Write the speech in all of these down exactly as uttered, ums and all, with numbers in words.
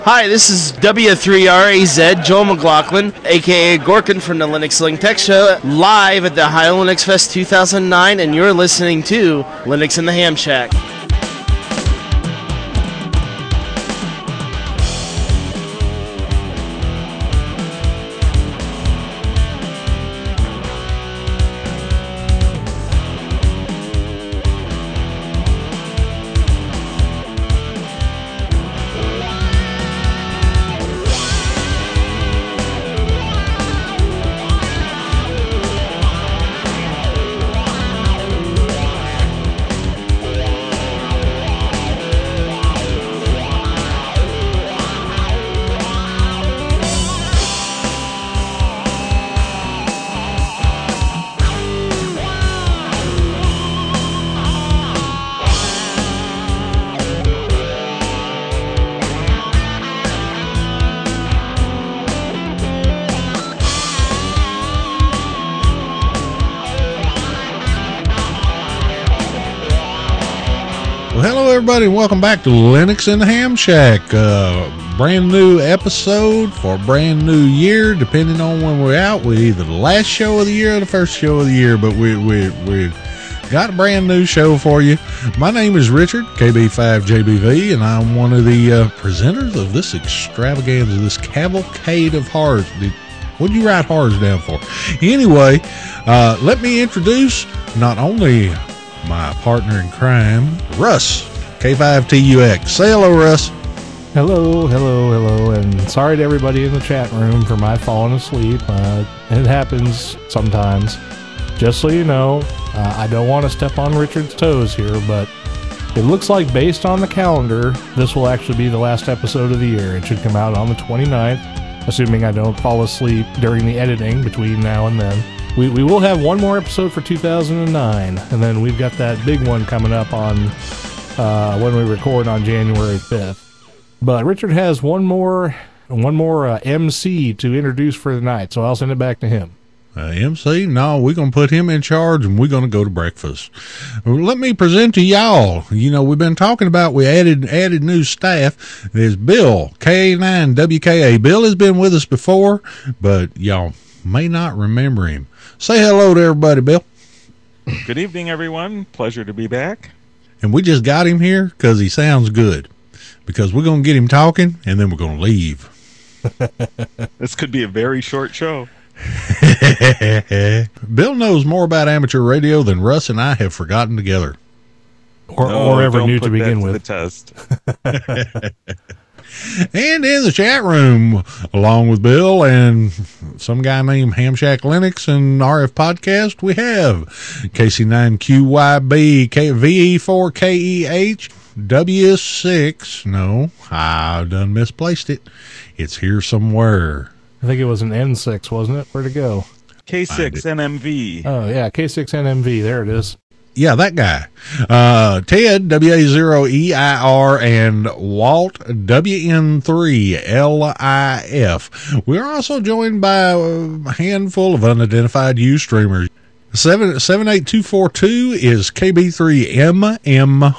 Hi, this is W three R A Z, Joel McLaughlin, a k a. Gorkin from the Linux Link Tech Show, live at the Ohio Linux Fest two thousand nine, and you're listening to Linux in the Ham Shack. Everybody, welcome back to Linux in the Ham Shack. Uh, brand new episode for a brand new year. Depending on when we're out, we're either the last show of the year or the first show of the year. But we we we got a brand new show for you. My name is Richard K B five J B V, and I'm one of the uh, presenters of this extravaganza, this cavalcade of horrors. What'd you write horrors down for? Anyway, uh, let me introduce not only my partner in crime, Russ. K five T U X. Say hello, Russ. Hello, hello, hello, and sorry to everybody in the chat room for my falling asleep. Uh, it happens sometimes. Just so you know, uh, I don't want to step on Richard's toes here, but it looks like based on the calendar, this will actually be the last episode of the year. It should come out on the twenty-ninth, assuming I don't fall asleep during the editing between now and then. We, we will have one more episode for two thousand nine, and then we've got that big one coming up on... Uh, when we record on January fifth. But Richard has one more one more uh, M C to introduce for the night, so I'll send it back to him. Uh, M C? No, we're going to put him in charge, and we're going to go to breakfast. Let me present to y'all. You know, we've been talking about we added added new staff. There's Bill, K nine W K A. Bill has been with us before, but y'all may not remember him. Say hello to everybody, Bill. Good evening, everyone. Pleasure to be back. And we just got him here because he sounds good. Because we're going to get him talking, and then we're going to leave. This could be a very short show. Bill knows more about amateur radio than Russ and I have forgotten together. Or, no, or ever knew to begin with. The test. And in the chat room, along with Bill and some guy named Hamshack Linux and R F Podcast, we have K C nine Q Y B, K- V E four K E H, W six. No, I done misplaced it. It's here somewhere. I think it was an N six, wasn't it? Where'd it go? K six N M V. Oh, yeah, K six N M V. There it is. Yeah, that guy. Uh, Ted, W A zero E I R, and Walt, W N three L I F. We're also joined by a handful of unidentified Ustreamers. seven eight two four two is K B three M M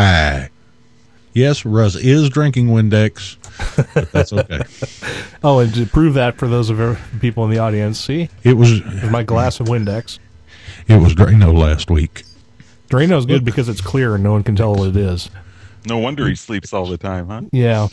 Y. Yes, Russ is drinking Windex, but that's okay. Oh, and to prove that for those of our people in the audience, see? It was my glass of Windex. It was Drano last week. Drano's good because it's clear and no one can tell what it is. No wonder he sleeps all the time, huh? Yeah.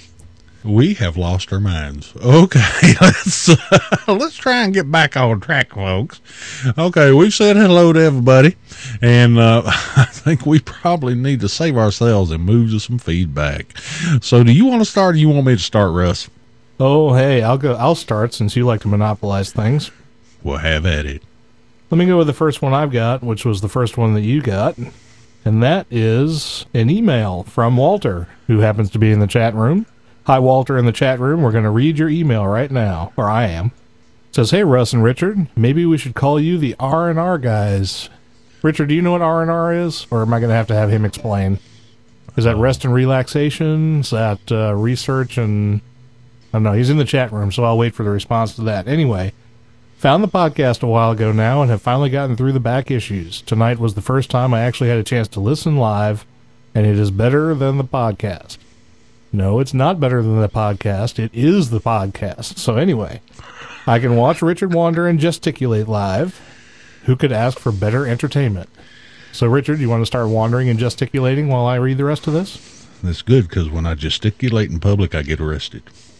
We have lost our minds. Okay, let's uh, let's try and get back on track, folks. Okay, we've said hello to everybody, and uh, I think we probably need to save ourselves and move to some feedback. So, do you want to start, or do you want me to start, Russ? Oh, hey, I'll go. I'll start since you like to monopolize things. We'll have at it. Let me go with the first one I've got, which was the first one that you got, and that is an email from Walter, who happens to be in the chat room. Hi, Walter, in the chat room. We're going to read your email right now, or I am. It says, hey, Russ and Richard, maybe we should call you the R and R guys. Richard, do you know what R and R is, or am I going to have to have him explain? Is that rest and relaxation? Is that uh, research and... I don't know. He's in the chat room, so I'll wait for the response to that. Anyway, found the podcast a while ago now and have finally gotten through the back issues. Tonight was the first time I actually had a chance to listen live, and it is better than the podcast. No, it's not better than the podcast. It is the podcast. So anyway, I can watch Richard wander and gesticulate live. Who could ask for better entertainment? So, Richard, you want to start wandering and gesticulating while I read the rest of this? That's good, because when I gesticulate in public, I get arrested.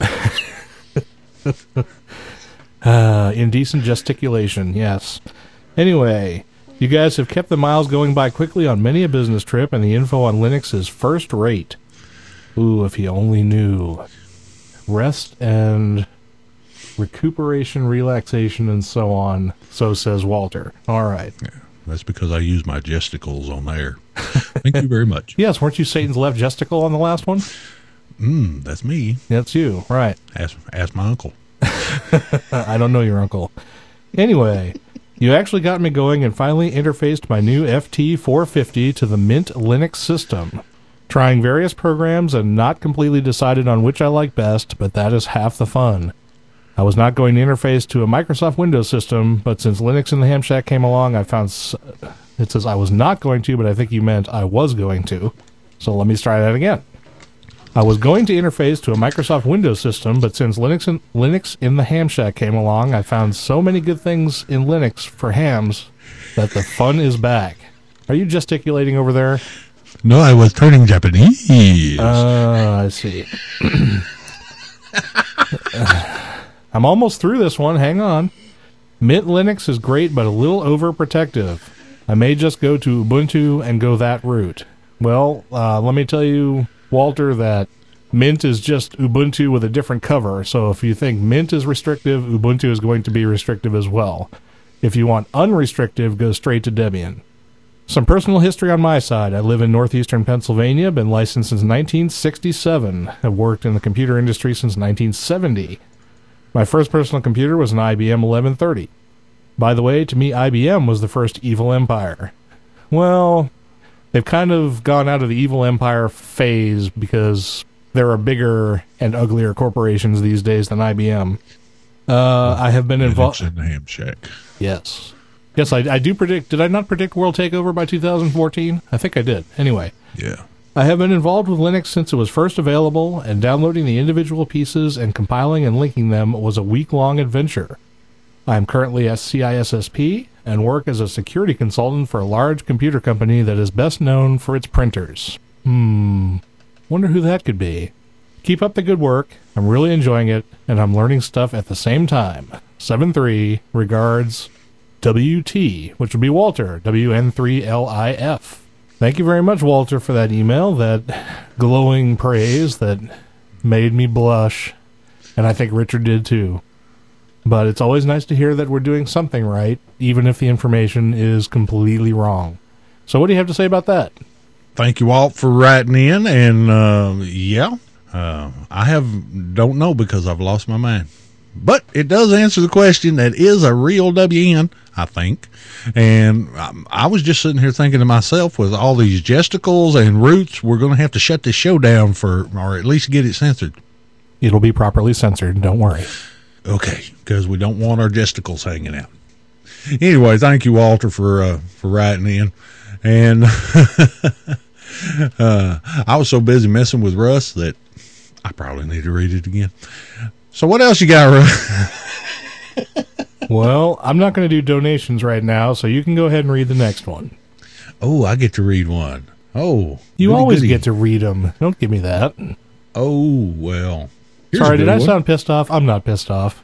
uh, indecent gesticulation, yes. Anyway, you guys have kept the miles going by quickly on many a business trip, and the info on Linux is first rate. Ooh, if you only knew. Rest and recuperation, relaxation, and so on. So says Walter. All right. Yeah, that's because I use my gesticles on there. Thank you very much. Yes, weren't you Satan's left gesticle on the last one? Mm, that's me. That's you, right. Ask, ask my uncle. I don't know your uncle. Anyway, you actually got me going and finally interfaced my new F T four fifty to the Mint Linux system. Trying various programs and not completely decided on which I like best, but that is half the fun. I was not going to interface to a Microsoft Windows system, but since Linux in the Ham Shack came along, I found... S- it says I was not going to, but I think you meant I was going to. So let me try that again. I was going to interface to a Microsoft Windows system, but since Linux in, Linux in the Ham Shack came along, I found so many good things in Linux for hams that the fun is back. Are you gesticulating over there? No, I was turning Japanese. Uh, I see. I'm almost through this one. Hang on. Mint Linux is great, but a little overprotective. I may just go to Ubuntu and go that route. Well, uh, let me tell you, Walter, that Mint is just Ubuntu with a different cover. So if you think Mint is restrictive, Ubuntu is going to be restrictive as well. If you want unrestrictive, go straight to Debian. Some personal history on my side. I live in northeastern Pennsylvania, been licensed since nineteen sixty-seven, have worked in the computer industry since nineteen seventy. My first personal computer was an I B M eleven thirty. By the way, to me, I B M was the first evil empire. Well, they've kind of gone out of the evil empire phase because there are bigger and uglier corporations these days than I B M. Uh, I have been involved... in the Ham Shack. Yes. Yes, I, I do predict... Did I not predict World Takeover by two thousand fourteen? I think I did. Anyway. Yeah. I have been involved with Linux since it was first available, and downloading the individual pieces and compiling and linking them was a week-long adventure. I am currently a C I S S P and work as a security consultant for a large computer company that is best known for its printers. Hmm. Wonder who that could be. Keep up the good work. I'm really enjoying it, and I'm learning stuff at the same time. seven three, regards, W T, which would be Walter, W N three L I F. Thank you very much, Walter, for that email, that glowing praise that made me blush, and I think Richard did too. But it's always nice to hear that we're doing something right, even if the information is completely wrong. So what do you have to say about that? Thank you, Walt, for writing in, and uh, yeah, uh, I have don't know because I've lost my mind. But it does answer the question. That is a real W N, I think. And I, I was just sitting here thinking to myself, with all these gesticles and roots, we're going to have to shut this show down for, or at least get it censored. It'll be properly censored, don't worry. Okay, because we don't want our gesticles hanging out. Anyway, thank you, Walter, for uh, for writing in. And uh, I was so busy messing with Russ that I probably need to read it again. So what else you got, Russ? Well, I'm not going to do donations right now, so you can go ahead and read the next one. Oh, I get to read one. Oh. You goody, always goody. get to read them. Don't give me that. Oh, well. Here's Sorry, a good did I one. sound pissed off? I'm not pissed off.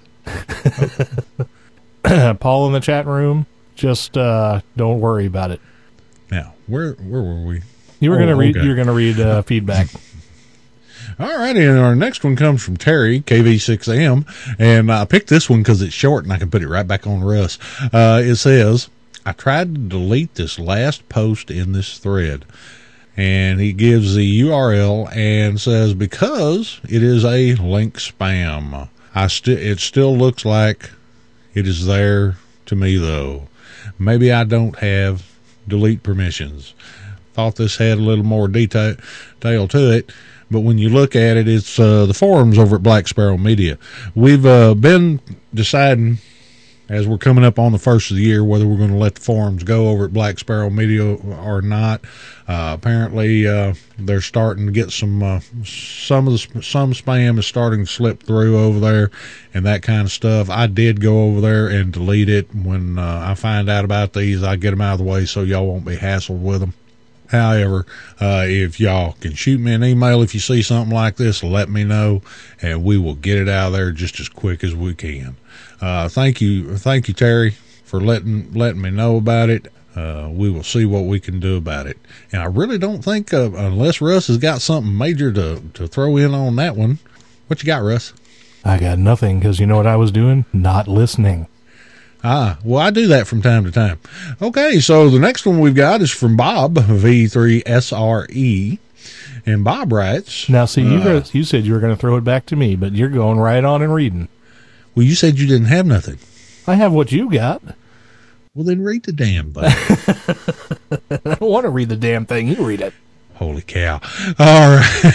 Paul in the chat room, just uh, don't worry about it. Now, where where were we? You were Oh, going to read. okay. You were going to read uh, feedback. All righty, and our next one comes from Terry, K V six M, and I picked this one because it's short and I can put it right back on Russ. Uh, it says, I tried to delete this last post in this thread, and he gives the U R L and says, because it is a link spam. I st- It still looks like it is there to me, though. Maybe I don't have delete permissions. Thought this had a little more detail, detail to it. But when you look at it, it's uh, the forums over at Black Sparrow Media. We've uh, been deciding as we're coming up on the first of the year, whether we're going to let the forums go over at Black Sparrow Media or not. Uh, apparently, uh, they're starting to get some, uh, some of the, some spam is starting to slip through over there and that kind of stuff. I did go over there and delete it. When uh, I find out about these, I get them out of the way so y'all won't be hassled with them. However, uh, if y'all can shoot me an email if you see something like this, let me know, and we will get it out of there just as quick as we can. Uh, thank you, thank you, Terry, for letting letting me know about it. Uh, we will see what we can do about it. And I really don't think, uh, unless Russ has got something major to, to throw in on that one. What you got, Russ? I got nothing, because you know what I was doing? Not listening. Ah, well, I do that from time to time. Okay, so the next one we've got is from Bob, V three S R E, and Bob writes... Now, see, you, uh, guys, you said you were going to throw it back to me, but you're going right on and reading. Well, you said you didn't have nothing. I have what you got. Well, then read the damn thing. I don't want to read the damn thing. You read it. Holy cow. All right.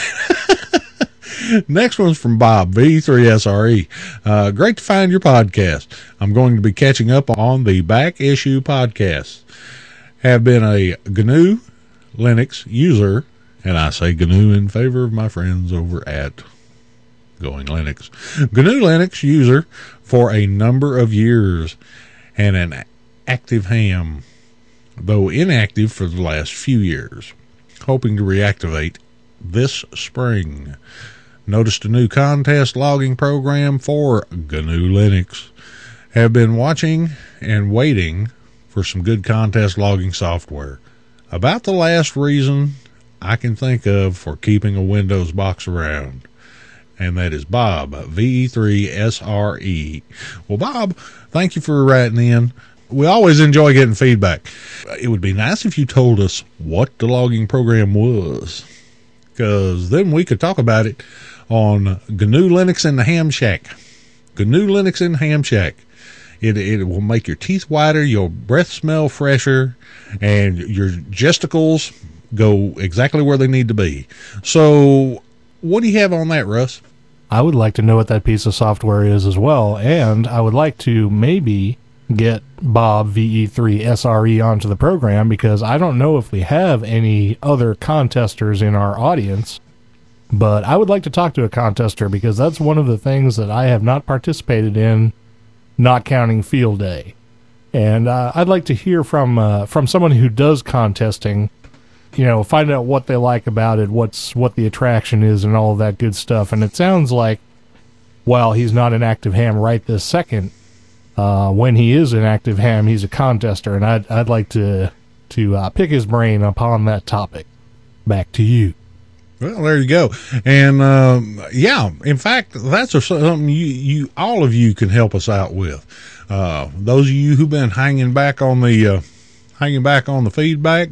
Next one's from Bob, V three S R E. Uh, great to find your podcast. I'm going to be catching up on the back issue podcast. Have been a G N U Linux user, and I say G N U in favor of my friends over at Going Linux. G N U Linux user for a number of years, and an active ham, though inactive for the last few years. Hoping to reactivate this spring. Noticed a new contest logging program for G N U Linux. Have been watching and waiting for some good contest logging software. About the last reason I can think of for keeping a Windows box around. And that is Bob, V three S R E. Well, Bob, thank you for writing in. We always enjoy getting feedback. It would be nice if you told us what the logging program was, because then we could talk about it on G N U Linux in the Ham Shack. G N U Linux in the Ham Shack. It it will make your teeth whiter, your breath smell fresher, and your gesticles go exactly where they need to be. So, what do you have on that, Russ? I would like to know what that piece of software is as well, and I would like to maybe get Bob, V E three S R E, onto the program, because I don't know if we have any other contesters in our audience. But I would like to talk to a contester, because that's one of the things that I have not participated in, not counting field day. And uh, I'd like to hear from uh, from someone who does contesting, you know, find out what they like about it, what's what the attraction is, and all of that good stuff. And it sounds like, while he's not an active ham right this second, uh, when he is an active ham, he's a contester. And I'd, I'd like to, to uh, pick his brain upon that topic. Back to you. Well, there you go. And, um, yeah, in fact, that's something you, you, all of you can help us out with. Uh, those of you who've been hanging back on the, uh, hanging back on the feedback,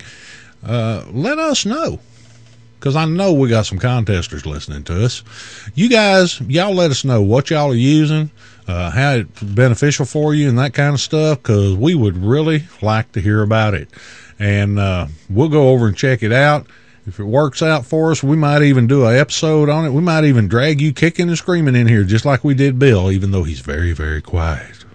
uh, let us know. Cause I know we got some contesters listening to us. You guys, y'all let us know what y'all are using, uh, how it's beneficial for you and that kind of stuff. Cause we would really like to hear about it. And, uh, we'll go over and check it out. If it works out for us, we might even do an episode on it. We might even drag you kicking and screaming in here, just like we did Bill, even though he's very, very quiet.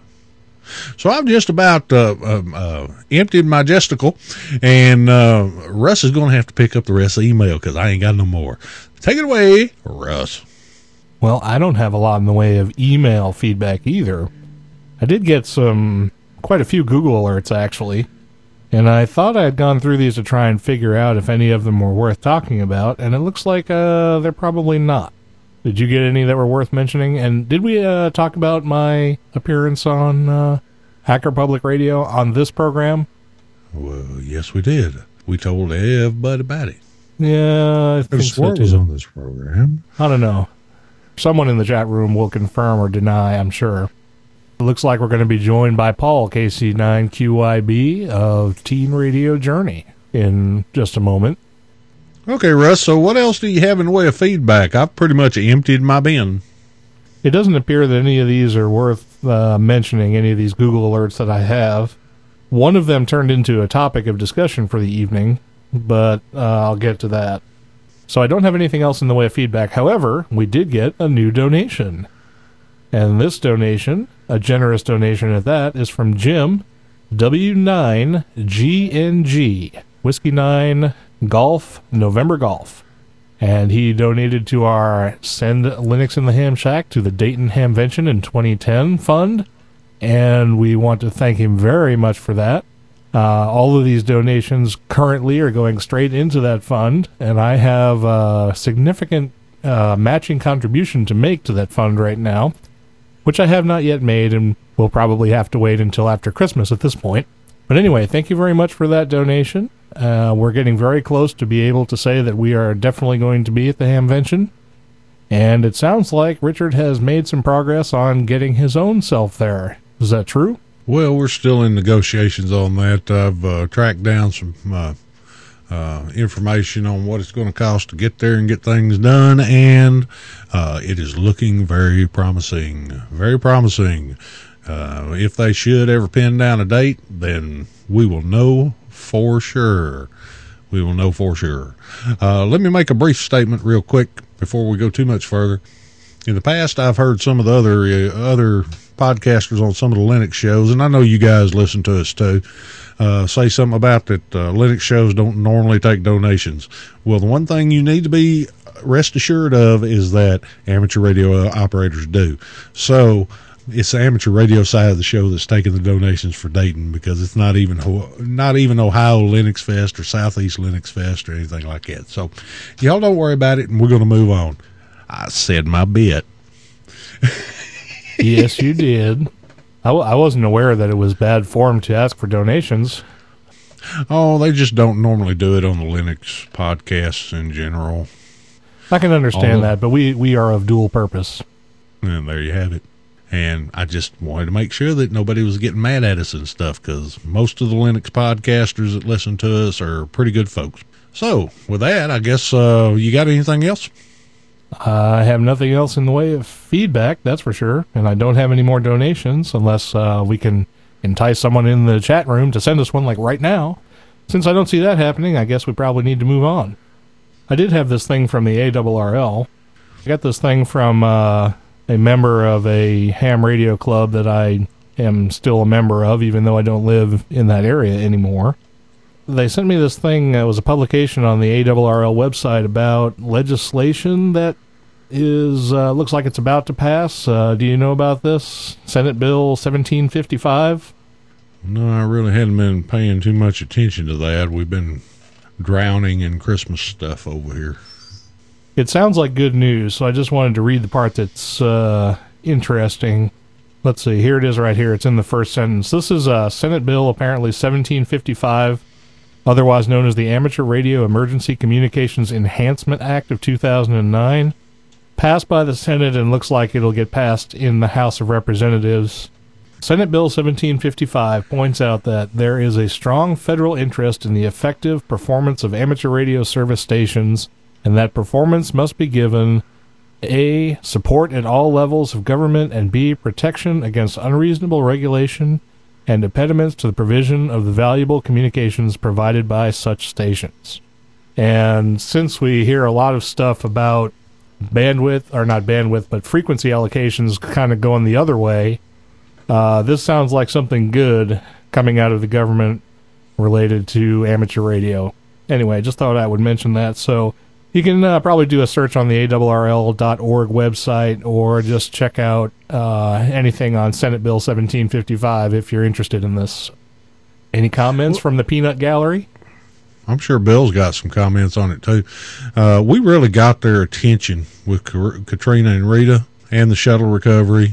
So I've just about uh, uh, uh, emptied my gesticle, and uh, Russ is going to have to pick up the rest of the email because I ain't got no more. Take it away, Russ. Well, I don't have a lot in the way of email feedback either. I did get some, quite a few Google alerts, actually. And I thought I had gone through these to try and figure out if any of them were worth talking about, and it looks like uh, they're probably not. Did you get any that were worth mentioning? And did we uh, talk about my appearance on uh, Hacker Public Radio on this program? Well, yes, we did. We told everybody about it. Yeah, I think so too. was on this program. I don't know. Someone in the chat room will confirm or deny, I'm sure. It looks like we're going to be joined by Paul, K C nine Q Y B of Teen Radio Journey, in just a moment. Okay, Russ, so what else do you have in the way of feedback? I've pretty much emptied my bin. It doesn't appear that any of these are worth uh, mentioning, any of these Google alerts that I have. One of them turned into a topic of discussion for the evening, but uh, I'll get to that. So I don't have anything else in the way of feedback. However, we did get a new donation. And this donation, a generous donation at that, is from Jim, W nine G N G, Whiskey nine Golf, November Golf. And he donated to our Send Linux in the Ham Shack to the Dayton Hamvention in twenty ten fund. And we want to thank him very much for that. Uh, all of these donations currently are going straight into that fund, and I have a significant uh, matching contribution to make to that fund right now, which I have not yet made, and will probably have to wait until after Christmas at this point. But anyway, thank you very much for that donation. Uh, we're getting very close to be able to say that we are definitely going to be at the Hamvention, and it sounds like Richard has made some progress on getting his own self there. Is that true? Well, we're still in negotiations on that. I've uh, tracked down some uh, uh, information on what it's going to cost to get there and get things done, and uh, it is looking very promising. Very promising. Uh, if they should ever pin down a date, then we will know for sure. We will know for sure. Uh, let me make a brief statement real quick before we go too much further. In the past, I've heard some of the other uh, other podcasters on some of the Linux shows, and I know you guys listen to us too, uh, say something about that uh, Linux shows don't normally take donations. Well, the one thing you need to be rest assured of is that amateur radio operators do. So it's the amateur radio side of the show that's taking the donations for Dayton, because it's not even not even Ohio Linux Fest or Southeast Linux Fest or anything like that. So y'all don't worry about it, and we're going to move on. I said my bit. Yes, you did. I, w- I wasn't aware that it was bad form to ask for donations. Oh, they just don't normally do it on the Linux podcasts in general. I can understand the, that, but we, we are of dual purpose. And there you have it. And I just wanted to make sure that nobody was getting mad at us and stuff, because most of the Linux podcasters that listen to us are pretty good folks. So, with that, I guess uh, you got anything else? I have nothing else in the way of feedback, that's for sure, and I don't have any more donations unless uh, we can entice someone in the chat room to send us one like right now. Since I don't see that happening, I guess we probably need to move on. I did have this thing from the A R R L. I got this thing from uh, a member of a ham radio club that I am still a member of, even though I don't live in that area anymore. They sent me this thing. It was a publication on the A R R L website about legislation that is uh, looks like it's about to pass. Uh, do you know about this? Senate Bill seventeen fifty-five? No, I really hadn't been paying too much attention to that. We've been drowning in Christmas stuff over here. It sounds like good news, so I just wanted to read the part that's uh, interesting. Let's see. Here it is right here. It's in the first sentence. This is uh, Senate Bill apparently seventeen fifty-five. Otherwise known as the Amateur Radio Emergency Communications Enhancement Act of two thousand nine, passed by the Senate and looks like it'll get passed in the House of Representatives. Senate Bill seventeen fifty-five points out that there is a strong federal interest in the effective performance of amateur radio service stations, and that performance must be given A. support at all levels of government, and B. protection against unreasonable regulation and impediments to the provision of the valuable communications provided by such stations. And since we hear a lot of stuff about bandwidth, or not bandwidth, but frequency allocations kind of going the other way, uh, this sounds like something good coming out of the government related to amateur radio. Anyway, I just thought I would mention that. So you can uh, probably do a search on the A R R L dot org website, or just check out uh, anything on Senate Bill seventeen fifty-five if you're interested in this. Any comments from the Peanut Gallery? I'm sure Bill's got some comments on it too. Uh, we really got their attention with Katrina and Rita and the shuttle recovery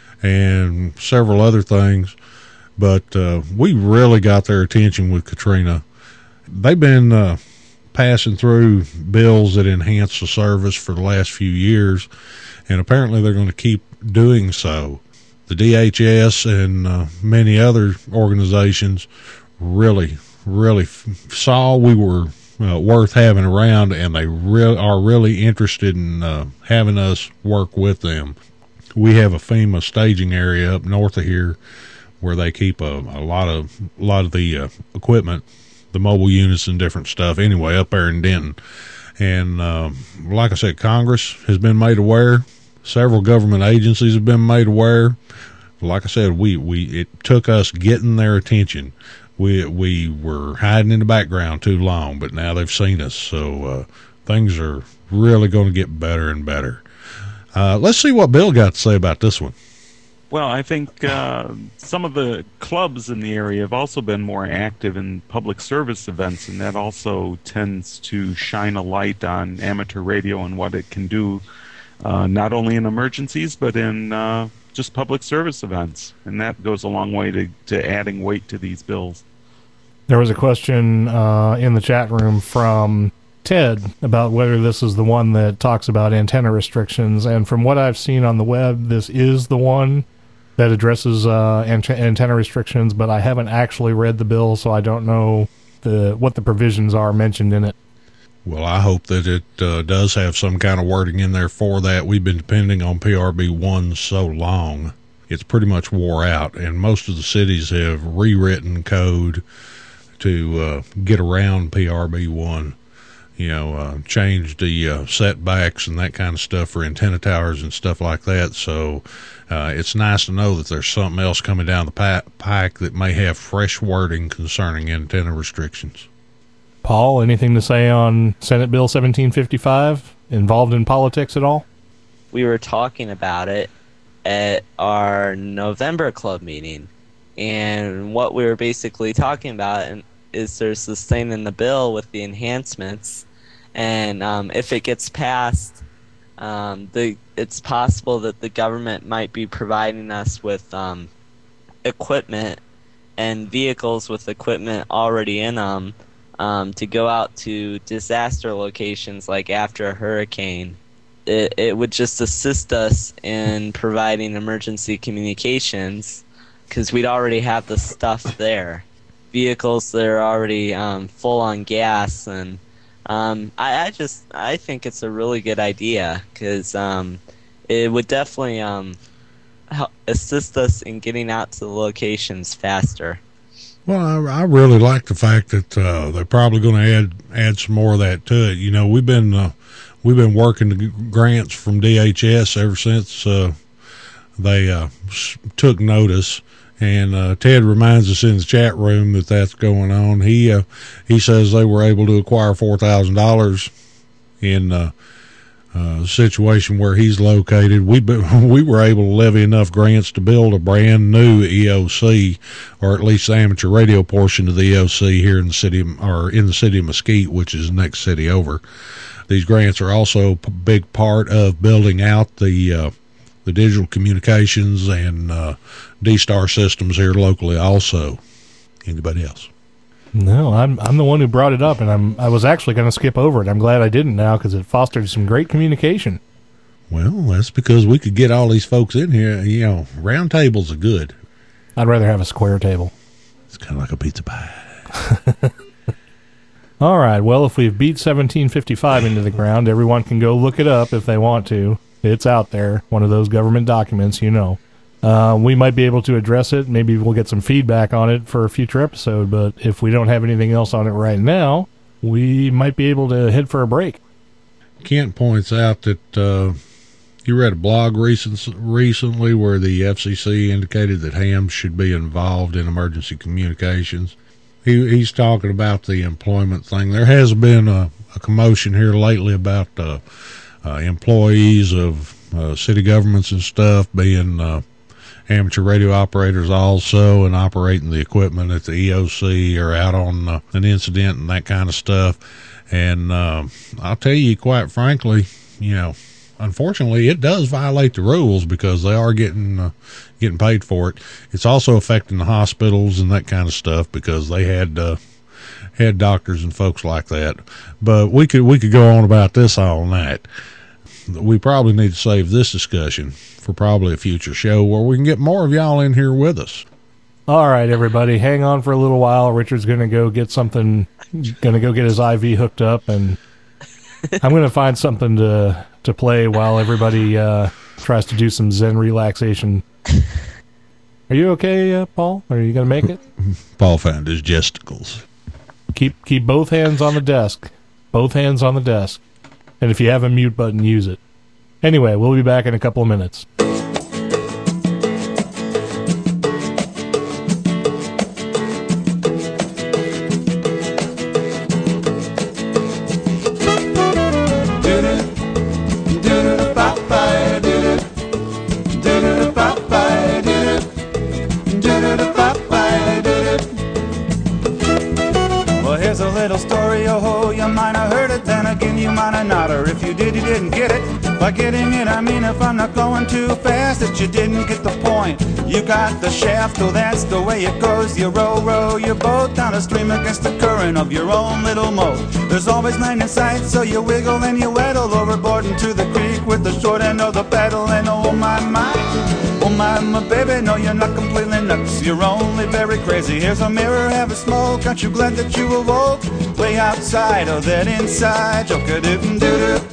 and several other things, but uh, we really got their attention with Katrina. They've been uh, passing through bills that enhance the service for the last few years, and apparently they're going to keep doing so. The D H S and uh, many other organizations really, really f- saw we were uh, worth having around, and they re- are really interested in uh, having us work with them. We have a FEMA staging area up north of here where they keep a, a lot of a lot of the uh, equipment, the mobile units and different stuff, anyway, up there in Denton. And uh, like I said, Congress has been made aware Several government agencies have been made aware. Like I said, we, we it took us getting their attention. We we were hiding in the background too long, but now they've seen us, so uh, things are really going to get better and better. Uh, let's see what Bill got to say about this one. Well, I think uh, some of the clubs in the area have also been more active in public service events, and that also tends to shine a light on amateur radio and what it can do, uh, not only in emergencies, but in uh, just public service events. And that goes a long way to, to adding weight to these bills. There was a question uh, in the chat room from Ted about whether this is the one that talks about antenna restrictions, and from what I've seen on the web, this is the one that addresses uh, ant- antenna restrictions, but I haven't actually read the bill, so I don't know the what the provisions are mentioned in it. Well, I hope that it uh, does have some kind of wording in there for that. We've been depending on P R B one so long, it's pretty much wore out, and most of the cities have rewritten code to uh, get around P R B one, you know, uh, change the uh, setbacks and that kind of stuff for antenna towers and stuff like that. So uh, it's nice to know that there's something else coming down the pi- pike that may have fresh wording concerning antenna restrictions. Paul, anything to say on Senate Bill seventeen fifty-five, involved in politics at all? We were talking about it at our November club meeting, and what we were basically talking about is there's this thing in the bill with the enhancements, and um, if it gets passed, um, the it's possible that the government might be providing us with um, equipment and vehicles with equipment already in them um, to go out to disaster locations like after a hurricane. It, it would just assist us in providing emergency communications because we'd already have the stuff there. Vehicles that are already um, full on gas, and um, I, I just I think it's a really good idea because um, it would definitely um, help assist us in getting out to the locations faster. Well, I, I really like the fact that uh, they're probably going to add add some more of that to it. You know, we've been uh, we've been working the grants from D H S ever since uh, they uh, took notice. And uh, Ted reminds us in the chat room that that's going on. He uh, he says they were able to acquire four thousand dollars in uh, a situation where he's located. We we were able to levy enough grants to build a brand new E O C, or at least the amateur radio portion of the E O C here in the city, or in the city of Mesquite, which is the next city over. These grants are also a big part of building out the uh, the digital communications and uh, D-Star systems here locally also. Anybody else? No, I'm I'm the one who brought it up, and I'm I was actually going to skip over it. I'm glad I didn't now because it fostered some great communication. Well, that's because we could get all these folks in here. You know, round tables are good. I'd rather have a square table. It's kind of like a pizza pie. All right, well, if we've beat seventeen fifty-five into the ground, everyone can go look it up if they want to. It's out there, one of those government documents, you know. Uh, we might be able to address it. Maybe we'll get some feedback on it for a future episode, but if we don't have anything else on it right now, we might be able to head for a break. Kent points out that uh, you read a blog recent, recently where the F C C indicated that hams should be involved in emergency communications. He, he's talking about the employment thing. There has been a, a commotion here lately about uh, uh, employees of uh, city governments and stuff being uh, amateur radio operators also and operating the equipment at the E O C or out on uh, an incident and that kind of stuff. And uh, I'll tell you, quite frankly, you know, unfortunately, it does violate the rules because they are getting uh, getting paid for it. It's also affecting the hospitals and that kind of stuff because they had uh, had doctors and folks like that. But we could we could go on about this all night. We probably need to save this discussion for probably a future show where we can get more of y'all in here with us. All right, everybody, hang on for a little while. Richard's going to go get something, going to go get his I V hooked up, and I'm going to find something to to play while everybody uh, tries to do some Zen relaxation. Are you okay, uh, Paul? Are you going to make it? Paul found his gesticles. Keep keep both hands on the desk. Both hands on the desk. And if you have a mute button, use it. Anyway, we'll be back in a couple of minutes. By getting it, I mean if I'm not going too fast, that you didn't get the point. You got the shaft, oh that's the way it goes. You row, row your boat down a stream against the current of your own little moat. There's always land in sight, so you wiggle and you waddle overboard into the creek with the short end of the paddle. And oh my, my, oh my, my baby, no you're not completely nuts, you're only very crazy. Here's a mirror, have a smoke, aren't you glad that you awoke? Way outside of that inside, joke-a-doo-doo-doo.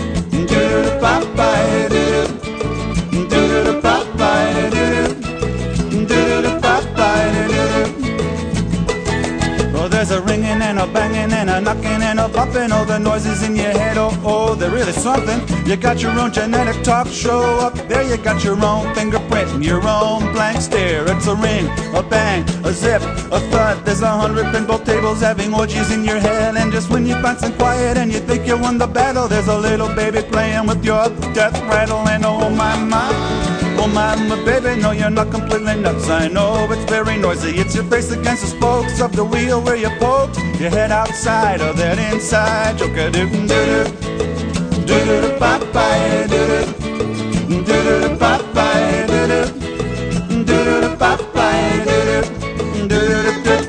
Oh, there's a ringing and a banging and a knocking and a bumping. Oh, the noises in your head, oh, oh, they're really something. You got your own genetic talk show up there. You got your own fingerprint, your own blank stare. It's a ring, a bang, a zip, a thud. There's a hundred pinball tables having orgies in your head. And just when you find some quiet and you think you won the battle, there's a little baby playing with your death rattle. And oh my, my, oh my, my baby, no you're not completely nuts. I know it's very noisy. It's your face against the spokes of the wheel where you poked your head outside of that inside. Joke-a-doo-doo-doo, doo-doo-doo-bop-bye, doo-doo, doo-doo-doo-bop-bye, doo-doo, doo-doo-doo-bop-bye, doo-doo, doo-doo-doo-doo.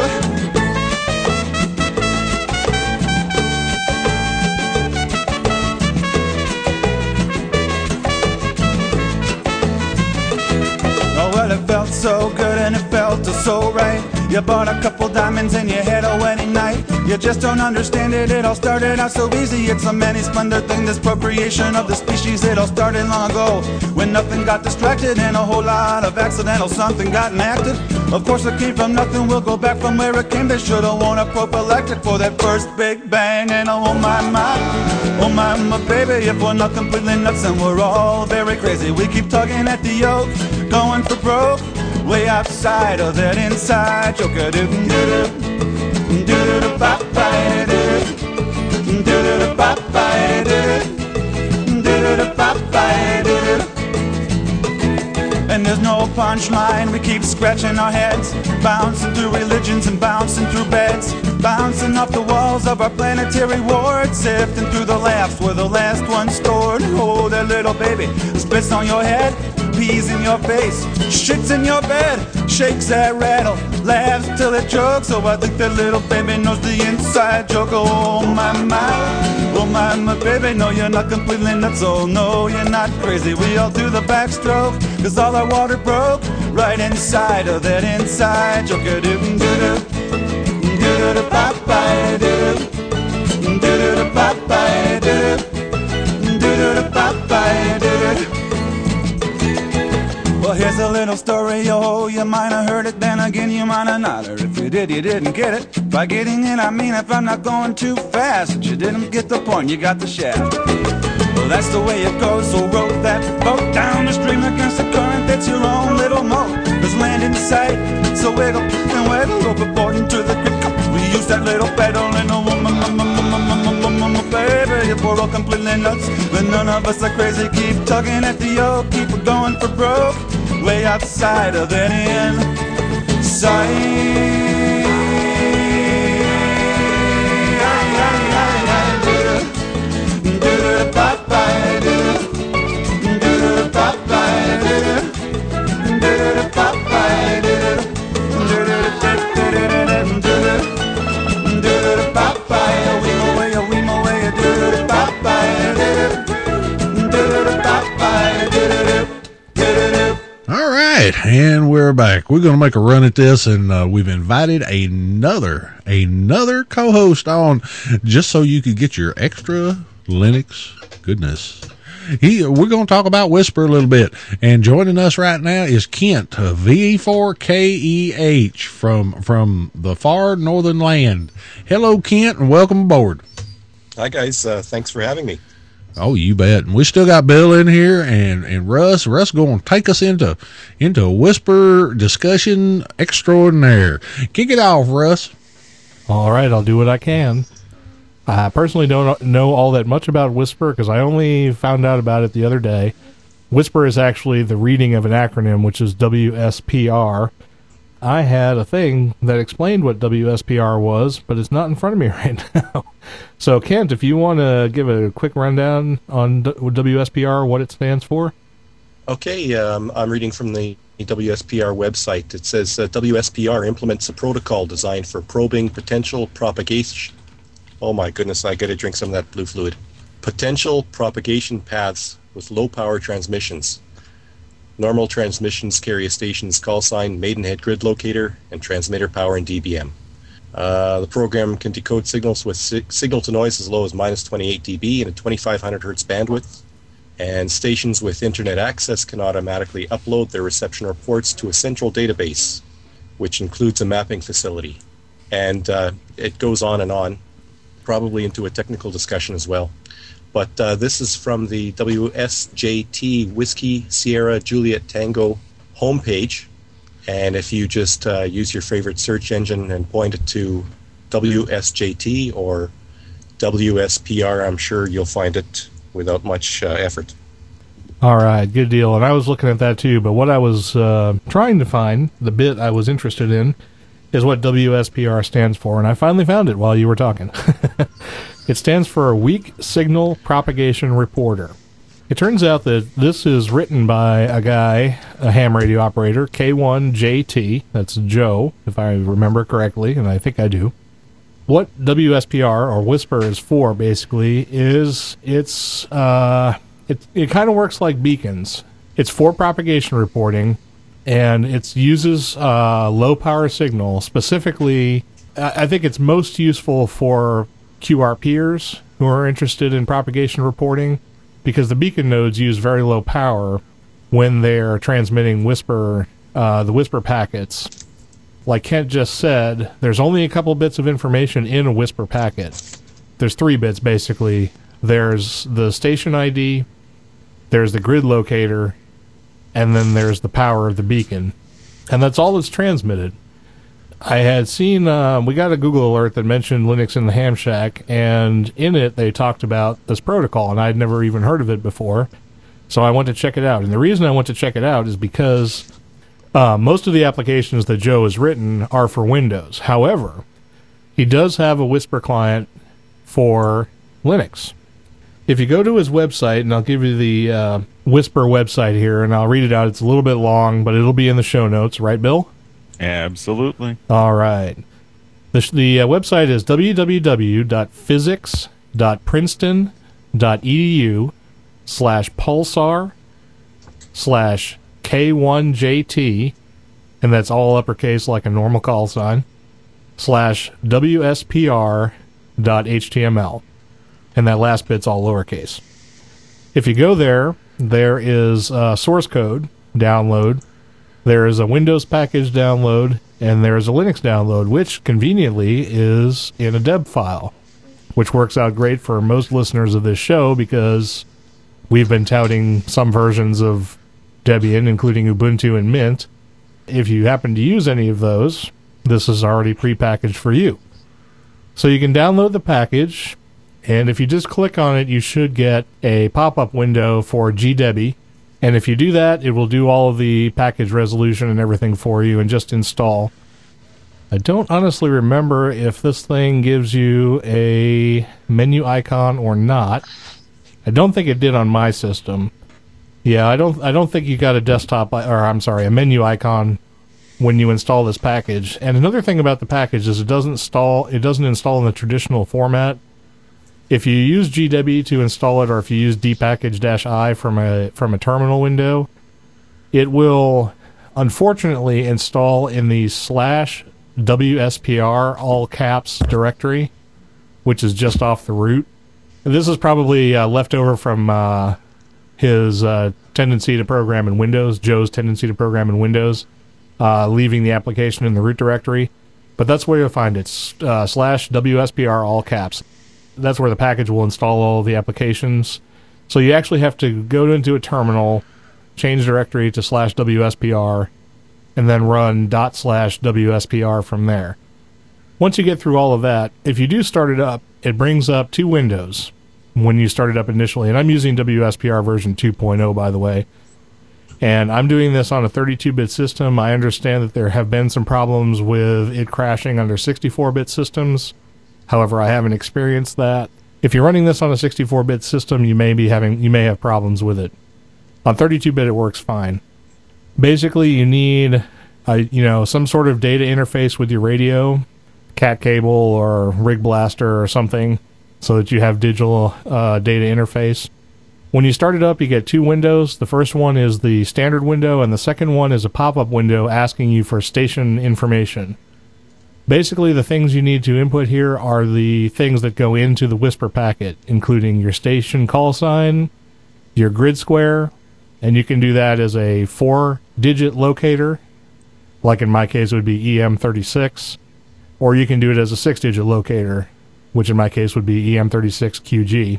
Oh well, it felt so good and it felt so right. You bought a couple diamonds and you had a wedding night. You just don't understand it, it all started out so easy. It's a many splendid thing, this procreation of the species. It all started long ago, when nothing got distracted and a whole lot of accidental something got enacted. Of course it came from nothing, we'll go back from where it came. They should've won a prophylactic for that first big bang. And oh my, my, oh my, my baby, if we're not completely nuts and we're all very crazy, we keep tugging at the yoke, going for broke, way outside of that inside. Joke-a-doo-doo-doo, doo-doo-doo-bop-bye, doo-doo, doo-doo-doo-bop-bye, doo-doo, doo-doo-doo-bop-bye, doo-doo. And there's no punchline, we keep scratching our heads, bouncing through religions and bouncing through beds, bouncing off the walls of our planetary ward, sifting through the laughs where the last one's stored. Oh, that little baby spits on your head, pees in your face, shits in your bed, shakes that rattle, laughs till it chokes. So I think that little baby knows the inside joke. Oh my, my, oh my, my baby, no you're not completely nuts. Oh no, you're not crazy. We all do the backstroke, cause all our water broke right inside of that inside joke. Do-do-do-do, do-do-do-bop-bye, do-do, do-do-do-bop-bye, do-do, do-do-do-bop-bye, do-do. Well, here's a little story, oh, you might have heard it, then again you might have not. Or if you did, you didn't get it. By getting it, I mean if I'm not going too fast, but you didn't get the point, you got the shaft. Well, that's the way it goes, so row that boat down the stream against the current, that's your own little moat. There's land in sight, so wiggle and waddle overboard into the creek. We use that little paddle and a woman, baby, if we're all completely nuts, but none of us are crazy. Keep tugging at the yoke, keep going for broke, way outside of that inside. And we're back. We're going to make a run at this, and uh, we've invited another another co-host on just so you could get your extra Linux goodness. He, we're going to talk about Whisper a little bit, and joining us right now is Kent, V E four K E H from from the far northern land. Hello, Kent, and welcome aboard. Hi, guys. Uh, thanks for having me. Oh, you bet. And we still got Bill in here, and, and Russ. Russ going to take us into into a whisper discussion extraordinaire. Kick it off, Russ. All right, I'll do what I can. I personally don't know all that much about Whisper because I only found out about it the other day. Whisper is actually the reading of an acronym, which is W S P R. I had a thing that explained what W S P R was, but it's not in front of me right now. So, Kent, if you want to give a quick rundown on W S P R, what it stands for. Okay, um, I'm reading from the W S P R website. It says uh, W S P R implements a protocol designed for probing potential propagation. Oh my goodness, I got to drink some of that blue fluid. Potential propagation paths with low-power transmissions. Normal transmissions carry a station's call sign, Maidenhead grid locator, and transmitter power in D B M. Uh, the program can decode signals with si- signal-to-noise as low as minus twenty-eight decibels and a twenty-five hundred hertz bandwidth. And stations with internet access can automatically upload their reception reports to a central database, which includes a mapping facility. And uh, it goes on and on, probably into a technical discussion as well. But uh, this is from the W S J T Whiskey Sierra Juliet Tango homepage. And if you just uh, use your favorite search engine and point it to W S J T or W S P R, I'm sure you'll find it without much uh, effort. All right, good deal. And I was looking at that too, but what I was uh, trying to find, the bit I was interested in, is what W S P R stands for, and I finally found it while you were talking. It stands for a Weak Signal Propagation Reporter. It turns out that this is written by a guy, a ham radio operator, K one J T, that's Joe, if I remember correctly, and I think I do. What W S P R, or Whisper, is for, basically, is it's, uh, it, it kind of works like beacons. It's for propagation reporting, and it uses uh, low-power signal. Specifically, I think it's most useful for Q R peers who are interested in propagation reporting, because the beacon nodes use very low power when they're transmitting Whisper, uh, the Whisper packets. Like Kent just said, there's only a couple bits of information in a Whisper packet. There's three bits, basically. There's the station I D, there's the grid locator, and then there's the power of the beacon. And that's all that's transmitted. I had seen, uh, we got a Google alert that mentioned Linux in the Ham Shack, and in it they talked about this protocol, and I'd never even heard of it before. So I went to check it out. And the reason I went to check it out is because uh, most of the applications that Joe has written are for Windows. However, he does have a Whisper client for Linux. If you go to his website, and I'll give you the uh, Whisper website here, and I'll read it out. It's a little bit long, but it'll be in the show notes. Right, Bill? Absolutely. All right. The, the uh, website is w w w dot physics dot princeton dot e d u slash pulsar slash K one J T, and that's all uppercase like a normal call sign, slash W S P R dot H T M L. And that last bit's all lowercase. If you go there, there is a source code download, there is a Windows package download, and there is a Linux download, which conveniently is in a deb file, which works out great for most listeners of this show because we've been touting some versions of Debian, including Ubuntu and Mint. If you happen to use any of those, this is already prepackaged for you. So you can download the package, and if you just click on it, you should get a pop-up window for G Debi. And if you do that, it will do all of the package resolution and everything for you and just install. I don't honestly remember if this thing gives you a menu icon or not. I don't think it did on my system. Yeah, I don't I don't think you got a desktop, or I'm sorry, a menu icon when you install this package. And another thing about the package is it doesn't install it doesn't install in the traditional format. If you use G Debi to install it, or if you use dpackage-i from a from a terminal window, it will unfortunately install in the slash W S P R all caps directory, which is just off the root. This is probably uh, left over from uh, his uh, tendency to program in Windows, Joe's tendency to program in Windows, uh, leaving the application in the root directory. But that's where you'll find it, uh, slash W S P R all caps. That's where the package will install all of the applications. So you actually have to go into a terminal, change directory to slash W S P R, and then run dot slash W S P R from there. Once you get through all of that, if you do start it up, it brings up two windows when you start it up initially. And I'm using W S P R version two point oh, by the way. And I'm doing this on a thirty-two bit system. I understand that there have been some problems with it crashing under sixty-four bit systems. However, I haven't experienced that. If you're running this on a sixty-four bit system, you may be having you may have problems with it. On thirty-two bit, it works fine. Basically, you need a, you know some sort of data interface with your radio, cat cable or rig blaster or something, so that you have digital uh, data interface. When you start it up, you get two windows. The first one is the standard window, and the second one is a pop-up window asking you for station information. Basically, the things you need to input here are the things that go into the Whisper packet, including your station call sign, your grid square, and you can do that as a four-digit locator, like in my case it would be E M thirty-six, or you can do it as a six-digit locator, which in my case would be E M thirty-six Q G.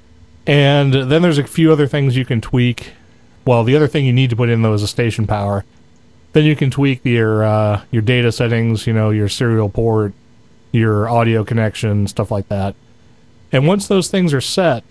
And then there's a few other things you can tweak. Well, the other thing you need to put in, though, is a station power. Then you can tweak your uh, your data settings, you know, your serial port, your audio connection, stuff like that. And once those things are set,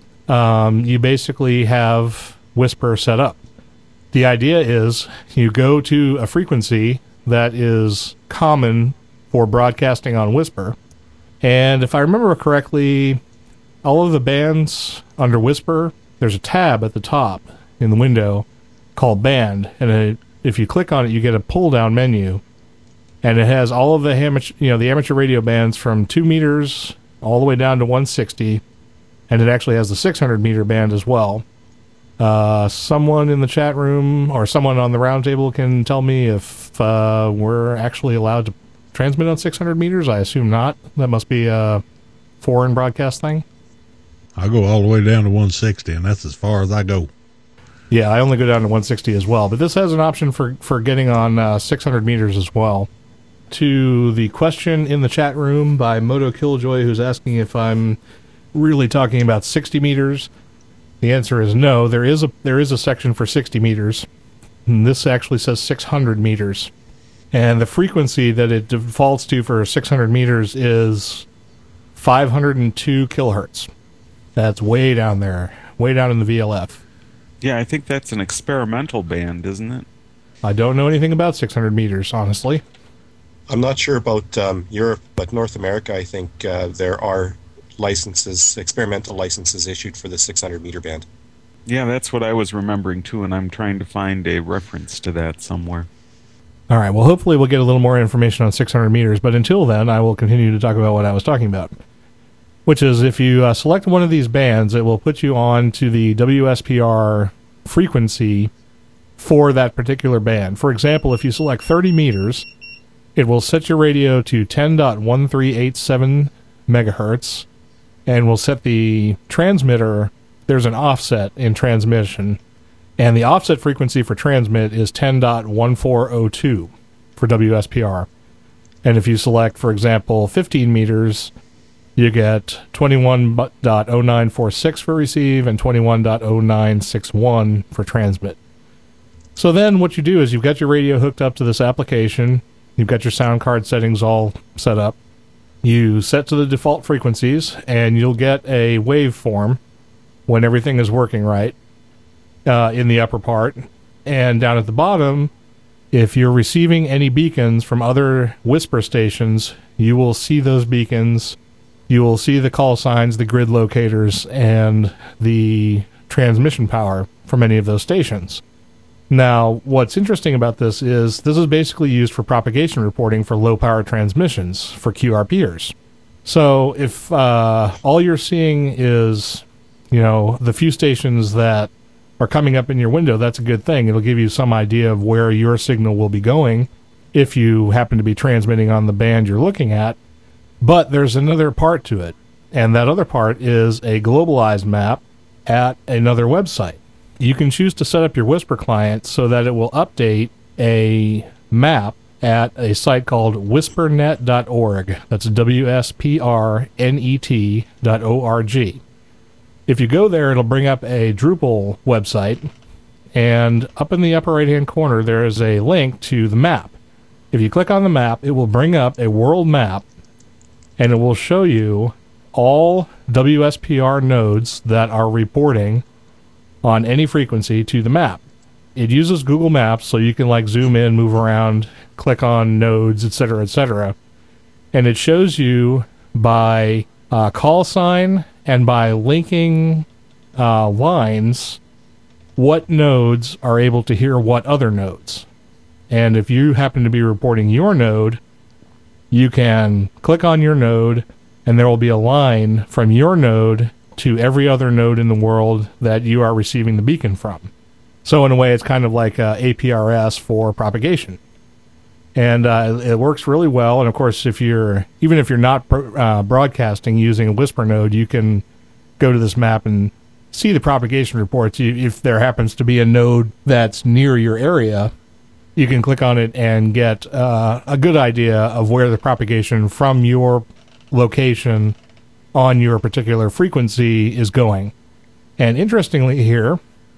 um, you basically have Whisper set up. The idea is you go to a frequency that is common for broadcasting on Whisper. And if I remember correctly, all of the bands under Whisper, there's a tab at the top in the window called Band, and it, if you click on it, you get a pull-down menu, and it has all of the amateur, you know, the amateur radio bands from two meters all the way down to one sixty, and it actually has the six hundred meter band as well. Uh, someone in the chat room or someone on the roundtable can tell me if uh, we're actually allowed to transmit on six hundred meters. I assume not. That must be a foreign broadcast thing. I go all the way down to one sixty, and that's as far as I go. Yeah, I only go down to one sixty as well. But this has an option for, for getting on uh, six hundred meters as well. To the question in the chat room by Moto Killjoy, who's asking if I'm really talking about sixty meters, the answer is no. There is a there is a section for sixty meters. And this actually says six hundred meters. And the frequency that it defaults to for six hundred meters is five hundred two kilohertz. That's way down there, way down in the V L F. Yeah, I think that's an experimental band, isn't it? I don't know anything about six hundred meters, honestly. I'm not sure about um, Europe, but North America, I think uh, there are licenses, experimental licenses issued for the six hundred meter band. Yeah, that's what I was remembering too, and I'm trying to find a reference to that somewhere. All right, well, hopefully we'll get a little more information on six hundred meters, but until then, I will continue to talk about what I was talking about. Which is, if you uh, select one of these bands, it will put you on to the W S P R frequency for that particular band. For example, if you select thirty meters, it will set your radio to ten point one three eight seven megahertz, and will set the transmitter, there's an offset in transmission, and the offset frequency for transmit is ten point one four zero two for W S P R. And if you select, for example, fifteen meters, you get twenty-one point zero nine four six for receive and twenty-one point zero nine six one for transmit. So then what you do is you've got your radio hooked up to this application, you've got your sound card settings all set up, you set to the default frequencies, and you'll get a waveform when everything is working right uh, in the upper part. And down at the bottom, if you're receiving any beacons from other Whisper stations, you will see those beacons. You will see the call signs, the grid locators, and the transmission power from any of those stations. Now, what's interesting about this is this is basically used for propagation reporting for low-power transmissions for Q R Pers. So if uh, all you're seeing is, you know, the few stations that are coming up in your window, that's a good thing. It'll give you some idea of where your signal will be going if you happen to be transmitting on the band you're looking at. But there's another part to it, and that other part is a globalized map at another website. You can choose to set up your Whisper client so that it will update a map at a site called whisper net dot org. That's W S P R N E T dot O R G. If you go there, it'll bring up a Drupal website, and up in the upper right-hand corner, there is a link to the map. If you click on the map, it will bring up a world map, and it will show you all W S P R nodes that are reporting on any frequency to the map. It uses Google Maps, so you can like zoom in, move around, click on nodes, et cetera, et cetera. And it shows you by uh, call sign and by linking uh, lines what nodes are able to hear what other nodes. And if you happen to be reporting your node, you can click on your node, and there will be a line from your node to every other node in the world that you are receiving the beacon from. So in a way, it's kind of like uh, A P R S for propagation. And uh, it works really well. And of course, if you're even if you're not uh, broadcasting using a Whisper node, you can go to this map and see the propagation reports. If there happens to be a node that's near your area, you can click on it and get uh, a good idea of where the propagation from your location on your particular frequency is going. And interestingly here,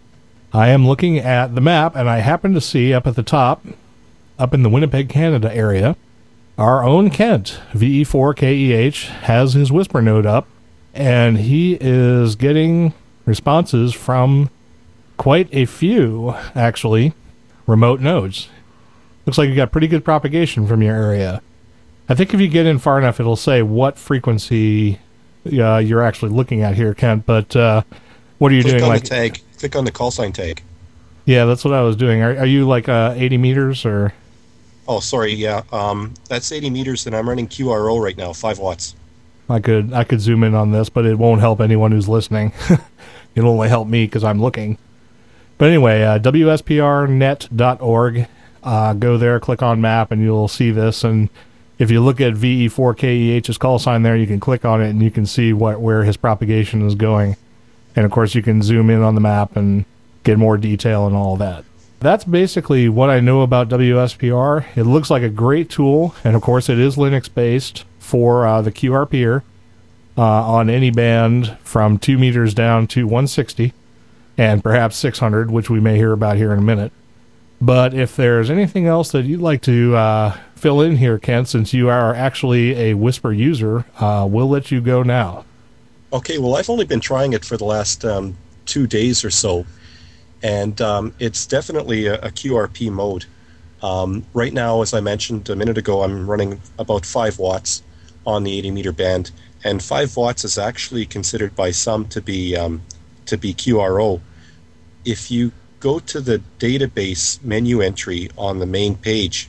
I am looking at the map, and I happen to see up at the top, up in the Winnipeg, Canada area, our own Kent, V E four K E H, has his Whisper node up, and he is getting responses from quite a few, actually, remote nodes. Looks like you got pretty good propagation from your area. I think if you get in far enough, it'll say what frequency uh, you're actually looking at here, Kent, but uh, what are you Click doing? on Like the tag. Click on the call sign tag. Yeah, that's what I was doing. Are, are you like uh, eighty meters or? Oh, sorry. Yeah, um, that's eighty meters, and I'm running Q R O right now, five watts. I could I could zoom in on this, but it won't help anyone who's listening. It'll only help me because I'm looking. But anyway, uh, W S P R net dot org. Uh, go there, click on map, and you'll see this. And if you look at V E four K E H's call sign there, you can click on it, and you can see what where his propagation is going. And of course, you can zoom in on the map and get more detail and all that. That's basically what I know about W S P R. It looks like a great tool, and of course it is Linux-based for uh, the Q R peer uh, on any band from two meters down to one sixty, and perhaps six hundred, which we may hear about here in a minute. But if there's anything else that you'd like to uh, fill in here, Kent, since you are actually a Whisper user, uh, we'll let you go now. Okay, well, I've only been trying it for the last um, two days or so, and um, it's definitely a, a Q R P mode. Um, right now, as I mentioned a minute ago, I'm running about five watts on the eighty meter band, and five watts is actually considered by some to be um, to be Q R O. If you go to the database menu entry on the main page,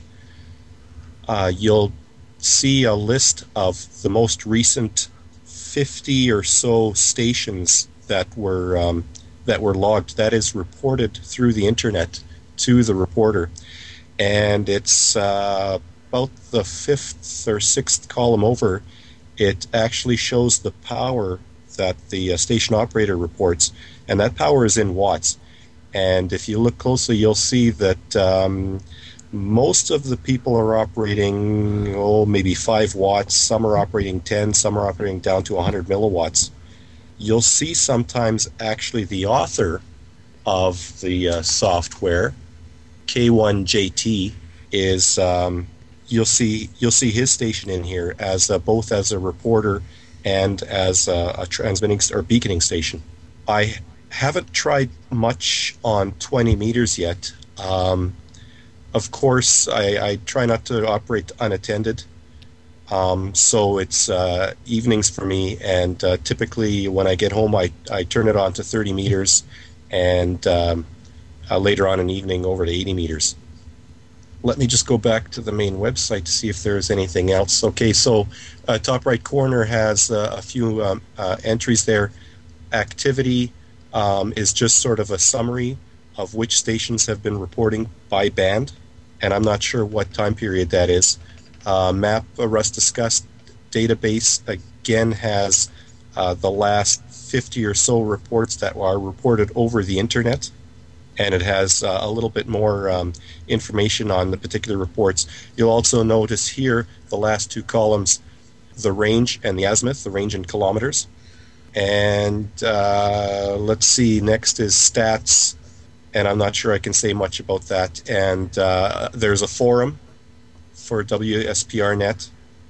uh, you'll see a list of the most recent fifty or so stations that were um, that were logged. That is reported through the internet to the reporter, and it's uh, about the fifth or sixth column over. It actually shows the power that the uh, station operator reports, and that power is in watts. And if you look closely, you'll see that um, most of the people are operating, oh, maybe five watts. Some are operating ten. Some are operating down to one hundred milliwatts. You'll see sometimes actually the author of the uh, software, K one J T, is um, you'll see you'll see his station in here as uh, both as a reporter and as a, a transmitting or beaconing station. I haven't tried much on twenty meters yet. Um, of course, I, I try not to operate unattended. Um, so it's uh, evenings for me, and uh, typically when I get home, I, I turn it on to thirty meters, and um, uh, later on in the evening over to eighty meters. Let me just go back to the main website to see if there's anything else. Okay, so uh, top right corner has uh, a few um, uh, entries there. Activity um, is just sort of a summary of which stations have been reporting by band, and I'm not sure what time period that is. Uh, map, uh, Russ discussed, database again has uh, the last fifty or so reports that are reported over the internet, and it has uh, a little bit more um, information on the particular reports. You'll also notice here the last two columns, the range and the azimuth, the range in kilometers. And uh, let's see, next is stats, and I'm not sure I can say much about that. And uh, there's a forum for W S P R net,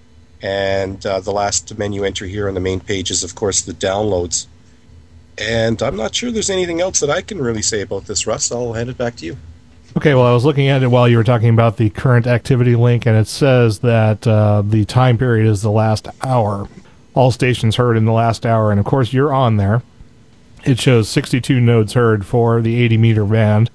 and uh, the last menu entry here on the main page is, of course, the downloads. And I'm not sure there's anything else that I can really say about this, Russ. I'll hand it back to you. Okay, well, I was looking at it while you were talking about the current activity link, and it says that uh, the time period is the last hour. All stations heard in the last hour, and of course you're on there. It shows sixty-two nodes heard for the eighty meter band,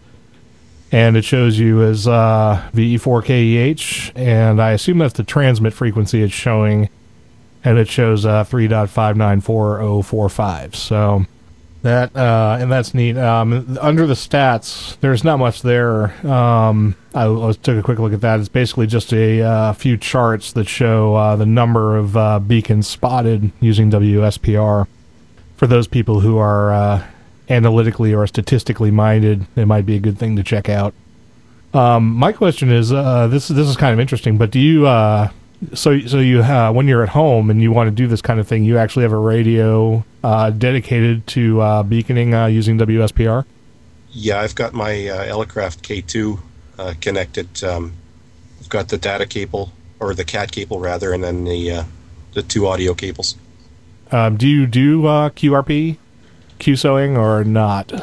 and it shows you as uh, V E four K E H, and I assume that's the transmit frequency it's showing, and it shows uh, three point five nine four zero four five. So that uh, and that's neat. Um, under the stats, there's not much there. Um, I, I took a quick look at that. It's basically just a uh, few charts that show uh, the number of uh, beacons spotted using W S P R. For those people who are uh, analytically or statistically minded, it might be a good thing to check out. Um, my question is, uh, this this is kind of interesting, but do you uh, so so you uh, when you're at home and you want to do this kind of thing, you actually have a radio uh, dedicated to uh, beaconing uh, using W S P R? Yeah, I've got my uh, Elecraft K two uh, connected. Um, I've got the data cable, or the C A T cable rather, and then the uh, the two audio cables. Um, do you do uh, Q R P, Q S O ing, or not?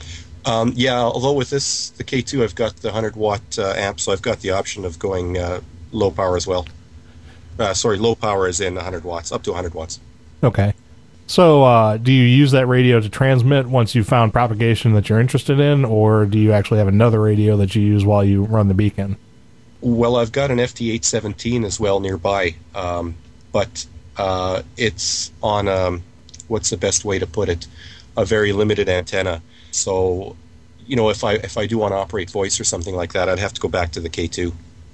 Um, yeah, although with this, the K two, I've got the one hundred watt uh, amp, so I've got the option of going uh, low power as well. Uh, sorry, low power is in one hundred watts, up to one hundred watts. Okay. So uh, do you use that radio to transmit once you've found propagation that you're interested in, or do you actually have another radio that you use while you run the beacon? Well, I've got an F T eight seventeen as well nearby, um, but uh, it's on, um, what's the best way to put it, a very limited antenna. So, you know, if I if I do want to operate voice or something like that, I'd have to go back to the K two.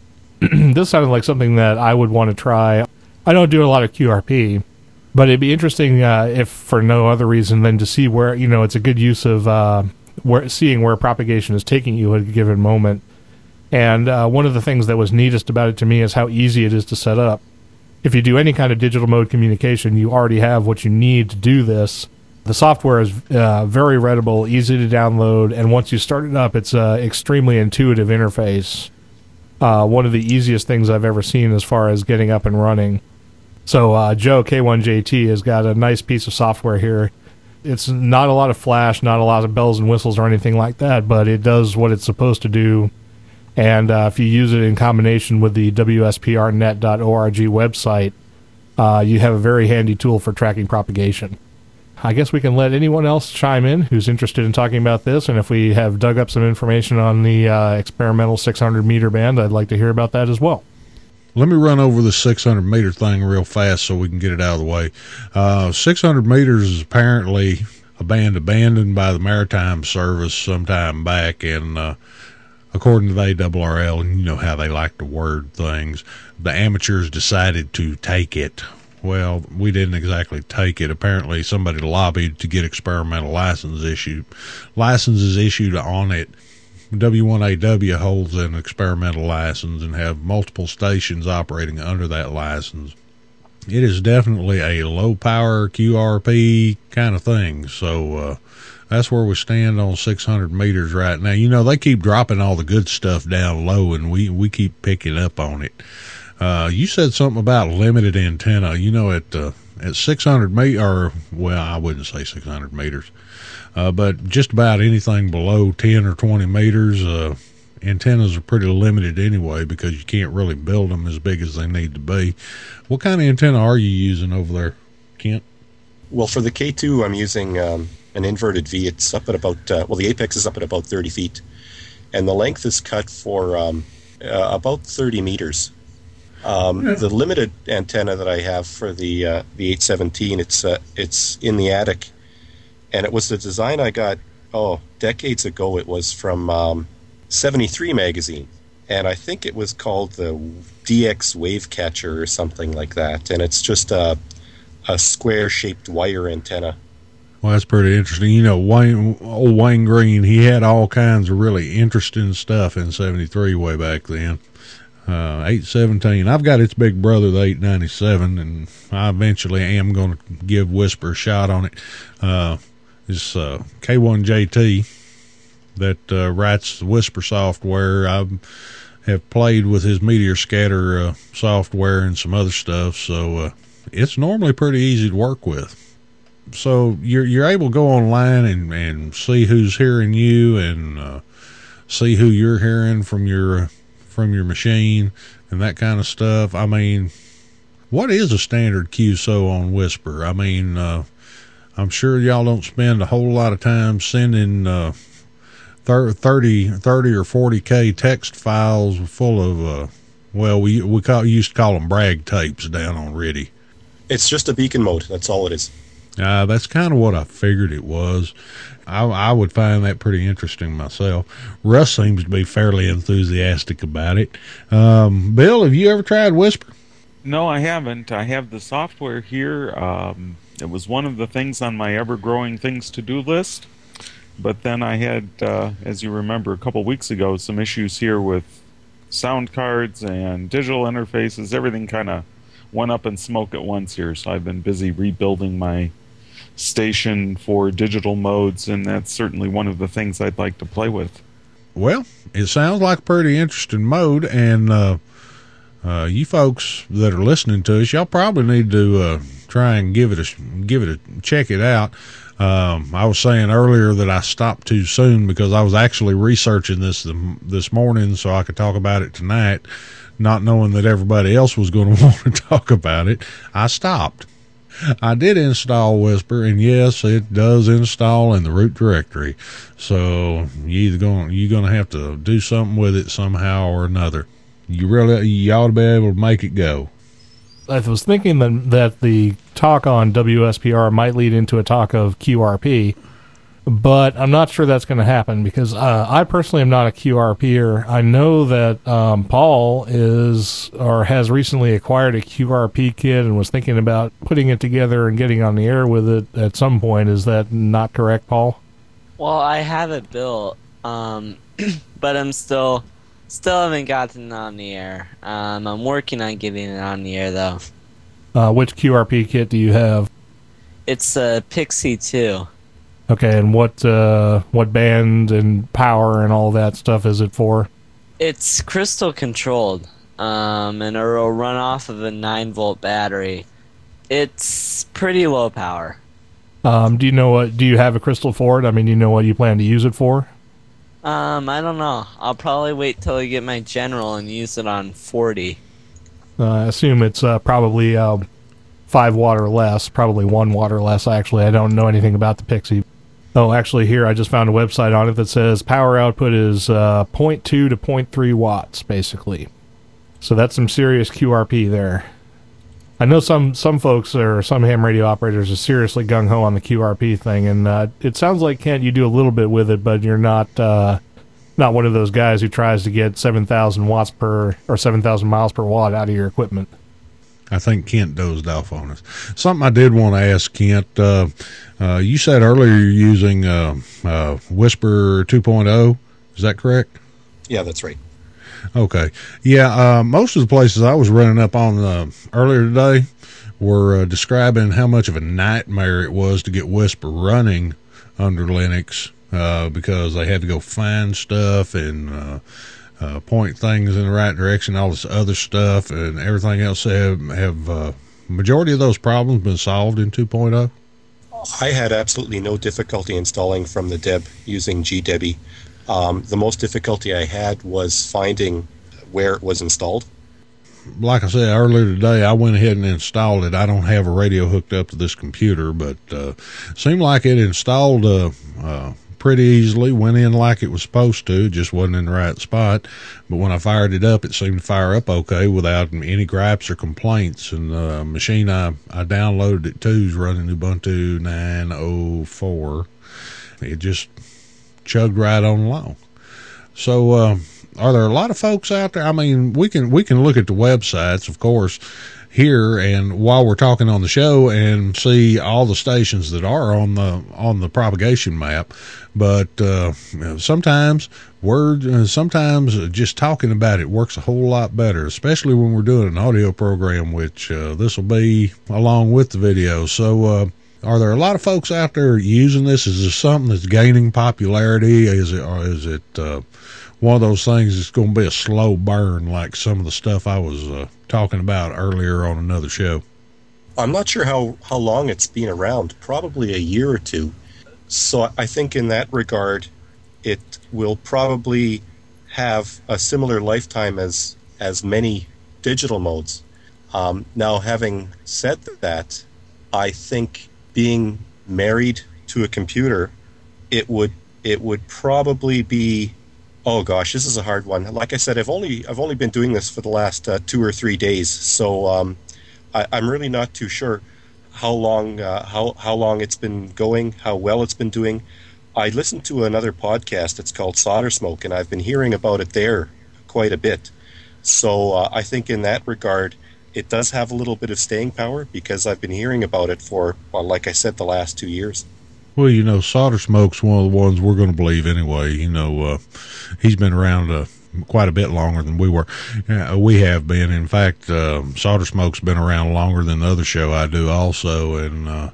This sounded like something that I would want to try. I don't do a lot of Q R P, but it'd be interesting uh, if for no other reason than to see where, you know, it's a good use of uh, where seeing where propagation is taking you at a given moment. And uh, one of the things that was neatest about it to me is how easy it is to set up. If you do any kind of digital mode communication, you already have what you need to do this. The software is uh, very readable, easy to download, and once you start it up, it's an extremely intuitive interface. Uh, one of the easiest things I've ever seen as far as getting up and running. So uh, Joe, K one J T, has got a nice piece of software here. It's not a lot of flash, not a lot of bells and whistles or anything like that, but it does what it's supposed to do. And uh, if you use it in combination with the W S P R net dot org website, uh, you have a very handy tool for tracking propagation. I guess we can let anyone else chime in who's interested in talking about this, and if we have dug up some information on the uh, experimental six hundred meter band, I'd like to hear about that as well. Let me run over the six hundred meter thing real fast so we can get it out of the way. Uh, six hundred meters is apparently a band abandoned by the Maritime Service sometime back, and uh, according to the A R R L, and you know how they like to word things, the amateurs decided to take it. Well, we didn't exactly take it. Apparently, somebody lobbied to get experimental license issued. Licenses issued on it. W one A W holds an experimental license and have multiple stations operating under that license. It is definitely a low-power Q R P kind of thing. So uh, that's where we stand on six hundred meters right now. You know, they keep dropping all the good stuff down low, and we, we keep picking up on it. Uh, you said something about limited antenna. You know, at uh, at six hundred meters, or well, I wouldn't say six hundred meters, uh, but just about anything below ten or twenty meters, uh, antennas are pretty limited anyway because you can't really build them as big as they need to be. What kind of antenna are you using over there, Kent? Well, for the K two, I'm using um, an inverted V. It's up at about, uh, well, the apex is up at about thirty feet, and the length is cut for um, uh, about thirty meters. Um, the limited antenna that I have for the uh, the eight seventeen, it's uh, it's in the attic, and it was the design I got oh decades ago. It was from um, seventy-three magazine, and I think it was called the D X Wave Catcher or something like that. And it's just a a square shaped wire antenna. Well, that's pretty interesting. You know, Wayne, old Wayne Green, he had all kinds of really interesting stuff in seventy-three way back then. Uh, uh, eight seventeen. I've got its big brother, the eight ninety-seven, and I eventually am going to give Whisper a shot on it. Uh, it's uh, K one J T that uh, writes the Whisper software. I have played with his Meteor Scatter uh, software and some other stuff, so uh, it's normally pretty easy to work with. So you're you're able to go online and, and see who's hearing you and uh, see who you're hearing from your from your machine and that kind of stuff. I mean, what is a standard Q S O on Whisper? I mean, uh, I'm sure y'all don't spend a whole lot of time sending uh, thirty, thirty or forty K text files full of, uh, well, we we call, used to call them brag tapes down on R I D I. It's just a beacon mode. That's all it is. Uh, that's kind of what I figured it was. I, I would find that pretty interesting myself. Russ seems to be fairly enthusiastic about it. Um, Bill, have you ever tried Whisper? No, I haven't. I have the software here. Um, it was one of the things on my ever-growing things-to-do list. But then I had, uh, as you remember, a couple weeks ago, some issues here with sound cards and digital interfaces. Everything kind of went up in smoke at once here, so I've been busy rebuilding my station for digital modes, and that's certainly one of the things I'd like to play with. Well, it sounds like a pretty interesting mode, and uh, uh, you folks that are listening to us, y'all probably need to uh, try and give it a give it a check it out. Um, I was saying earlier that I stopped too soon because I was actually researching this this morning so I could talk about it tonight, not knowing that everybody else was going to want to talk about it. I stopped. I did install Whisper, and yes, it does install in the root directory. So you either going you're going to have to do something with it somehow or another. You really you ought to be able to make it go. I was thinking that that the talk on W S P R might lead into a talk of Q R P, but I'm not sure that's going to happen because uh, I personally am not a Q R P-er. I know that um, Paul is or has recently acquired a Q R P kit and was thinking about putting it together and getting on the air with it at some point. Is that not correct, Paul? Well, I have it built, um, but I'm still still haven't gotten it on the air. Um, I'm working on getting it on the air, though. Uh, which Q R P kit do you have? It's a Pixie two. Okay, and what uh, what band and power and all that stuff is it for? It's crystal controlled, um, and it'll run off of a nine volt battery. It's pretty low power. Um, do you know what? Do you have a crystal for it? I mean, do you know what you plan to use it for? Um, I don't know. I'll probably wait till I get my general and use it on forty. Uh, I assume it's uh, probably uh, five watt or less, probably one watt or less. Actually, I don't know anything about the Pixie. Oh, actually, here I just found a website on it that says power output is uh, zero point two to zero point three watts, basically. So that's some serious Q R P there. I know some, some folks or some ham radio operators are seriously gung-ho on the Q R P thing, and uh, it sounds like, Kent, you do a little bit with it, but you're not uh, not one of those guys who tries to get seven thousand watts per or seven thousand miles per watt out of your equipment. I think Kent dozed off on us. Something I did want to ask Kent, uh, uh, you said earlier you're using uh, uh, Whisper two point oh. Is that correct? Yeah, that's right. Okay. Yeah, uh, most of the places I was running up on uh, earlier today were uh, describing how much of a nightmare it was to get Whisper running under Linux uh, because they had to go find stuff and uh, uh, point things in the right direction, all this other stuff, and everything else. Have, have uh, majority of those problems been solved in two point oh? I had absolutely no difficulty installing from the Deb using G Debi. Um, the most difficulty I had was finding where it was installed. Like I said earlier today, I went ahead and installed it. I don't have a radio hooked up to this computer, but uh, seemed like it installed uh, uh, pretty easily, went in like it was supposed to, just wasn't in the right spot. But when I fired it up, it seemed to fire up okay without any gripes or complaints. And the machine I, I downloaded it to is running Ubuntu nine oh four. It just chugged right on along. So uh, are there a lot of folks out there? I mean, we can we can look at the websites, of course, here, and while we're talking on the show, and see all the stations that are on the on the propagation map. But uh, sometimes word, uh, sometimes just talking about it works a whole lot better, especially when we're doing an audio program, which uh, this will be along with the video. So, uh, are there a lot of folks out there using this? Is this something that's gaining popularity? Is it, or is it uh, one of those things that's going to be a slow burn, like some of the stuff I was uh, talking about earlier on another show? I'm not sure how, how long it's been around, probably a year or two. So I think in that regard, it will probably have a similar lifetime as, as many digital modes. Um, now, having said that, I think being married to a computer, it would it would probably be, oh gosh, this is a hard one. Like I said, I've only I've only been doing this for the last uh, two or three days, so um, I, I'm really not too sure how long uh, how how long it's been going, how well it's been doing. I listened to another podcast. It's called Solder Smoke, and I've been hearing about it there quite a bit. So uh, I think in that regard, it does have a little bit of staying power because I've been hearing about it for, well, like I said, the last two years. Well, you know, Solder Smoke's one of the ones we're going to believe anyway. You know, uh, he's been around uh, quite a bit longer than we were. Uh, we have been. In fact, uh, Solder Smoke's been around longer than the other show I do also, and uh,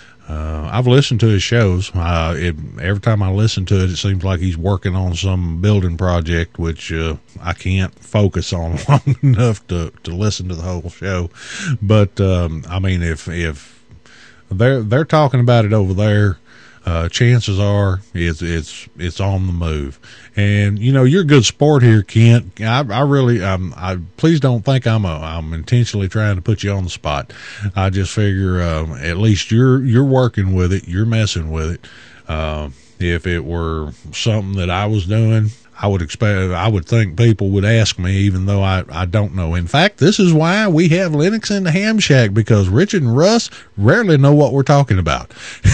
uh, I've listened to his shows. Uh, it, every time I listen to it, it seems like he's working on some building project, which uh, I can't focus on long enough to, to listen to the whole show. But, um, I mean, if if they're, they're talking about it over there, Uh, chances are it's it's it's on the move. And you know, you're a good sport here, Kent. I, I really, um, I please don't think I'm a, I'm intentionally trying to put you on the spot. I just figure uh, at least you're you're working with it, you're messing with it. Uh, if it were something that I was doing, I would expect, I would think people would ask me, even though I, I don't know. In fact, this is why we have Linux in the Ham Shack, because Richard and Russ rarely know what we're talking about.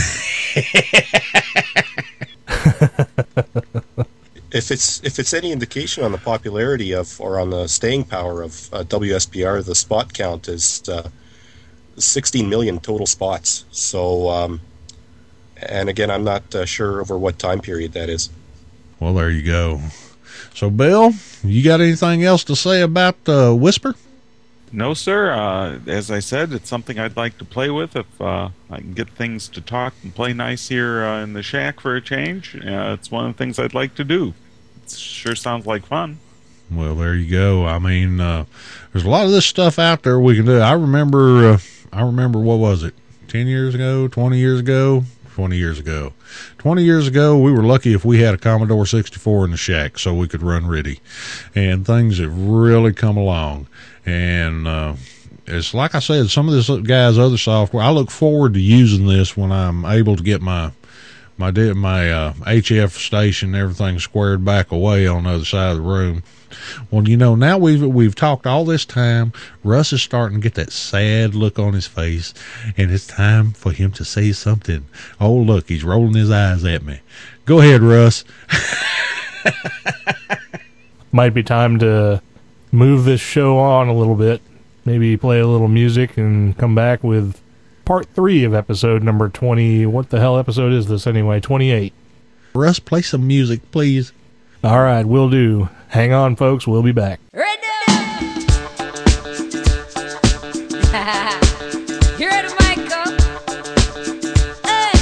If it's if it's any indication on the popularity of, or on the staying power of uh, W S P R, the spot count is uh, sixteen million total spots. So, um, and again, I'm not uh, sure over what time period that is. Well, there you go. So, Bill, you got anything else to say about uh, Whisper? No, sir. Uh, as I said, it's something I'd like to play with if uh, I can get things to talk and play nice here uh, in the shack for a change. Uh, it's one of the things I'd like to do. It sure sounds like fun. Well, there you go. I mean, uh, there's a lot of this stuff out there we can do. I remember, uh, I remember, what was it, ten years ago, twenty years ago? twenty years ago. twenty years ago, we were lucky if we had a Commodore sixty-four in the shack so we could run R I D D. And things have really come along. And uh, it's like I said, some of this guy's other software, I look forward to using this when I'm able to get my my my uh, H F station and everything squared back away on the other side of the room. Well, you know, now we've we've talked all this time. Russ is starting to get that sad look on his face, and it's time for him to say something. Oh, look, he's rolling his eyes at me. Go ahead, Russ. Might be time to move this show on a little bit. Maybe play a little music and come back with part three of episode number twenty. What the hell episode is this anyway? twenty-eight. Russ, play some music, please. All right, will do. Hang on, folks. We'll be back. Ready? You ready, Michael? Hey,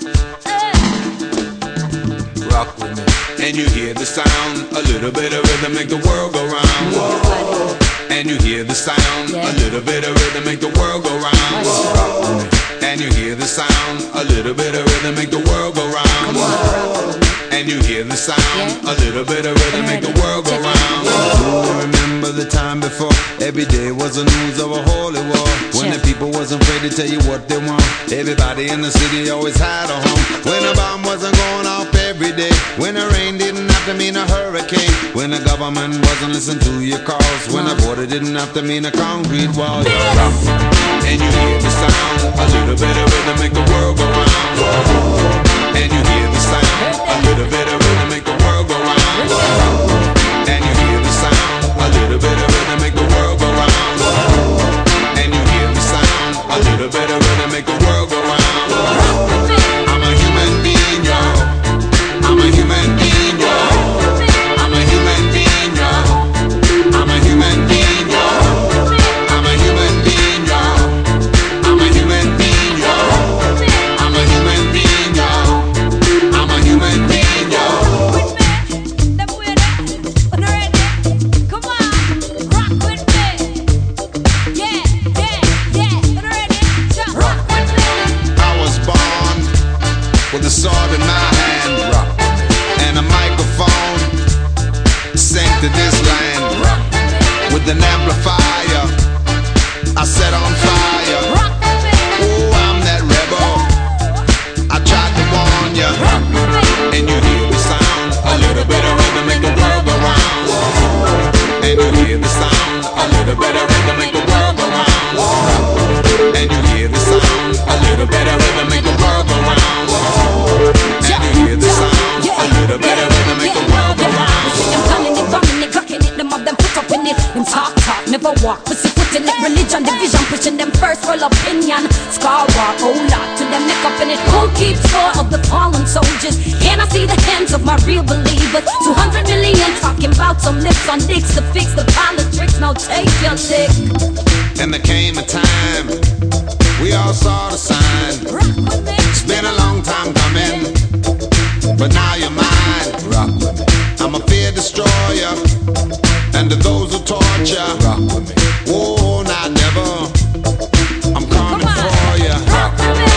hey. Rock with me. And you hear the sound, a little bit of rhythm make the world go round. Whoa. And you hear the sound, yeah. A little bit of rhythm make the world go round. Rock with me. And you hear the sound, a little bit of rhythm make the world go round. Whoa. And you hear the sound, yeah. A little bit of rhythm make the world go round. Oh, remember the time before every day was the news of a holy war, when the people wasn't afraid to tell you what they want. Everybody in the city always had a home, when a bomb wasn't going off every day, when the rain didn't have to mean a hurricane, when the government wasn't listening to your calls, when the border didn't have to mean a concrete wall. You're rock, and you hear the sound, a little bit of rhythm make the world go round. And you hear the sound, a little bit of rhythm make the world go round. And you hear an amplifier I set on fire. Oh, I'm that rebel. I tried to warn ya, and you hear the sound. A little bit of rhythm make the world go round. And you hear the sound. A little bit of rhythm make the world go round. And you hear the sound. A little bit of rhythm make the world go round. And you hear the sound. A little bit of rhythm make the world go round. I'm gunning it, bumming it, gucking it, them of them put up in it. Them talk, talk, never walk, pussy putting it. Religion, division, pushing them first full opinion. Scar walk, oh lot, to them neck up in it. Who keeps score of the fallen soldiers? Can I see the hands of my real believers? Two hundred million talking about some lips on dicks to fix the politics. Now take your dick. And there came a time we all saw the sign. It's been a long time coming, but now you're mine. Rock with me. I'm a fear destroyer, and to those who torture, rock with me. Whoa, not never. I'm coming for ya. Rock with me.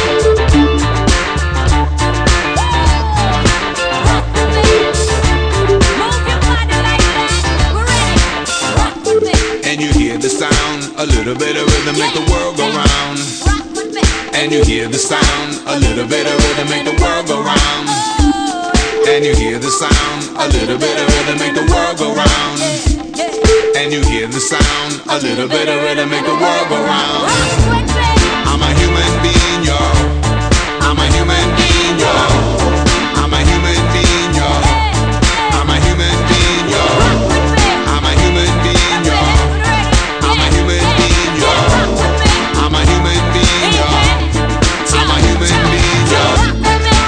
Rock with me. Move your body like that. We're ready. Rock with me. And you hear the sound, a little bit of rhythm make the world go round. Rock with me. And you hear the sound, a little bit of rhythm make the world go round. And you hear the sound, a little bit of rhythm make the world go round. And you hear the sound, a little bit of rhythm make the world go round. I'm a human being, yo. I'm a human being, yo. I'm a human being, yo. I'm a human being, yo. I'm a human being, yo. I'm a human being, yo. I'm a human being, yo. I'm a human being, yo.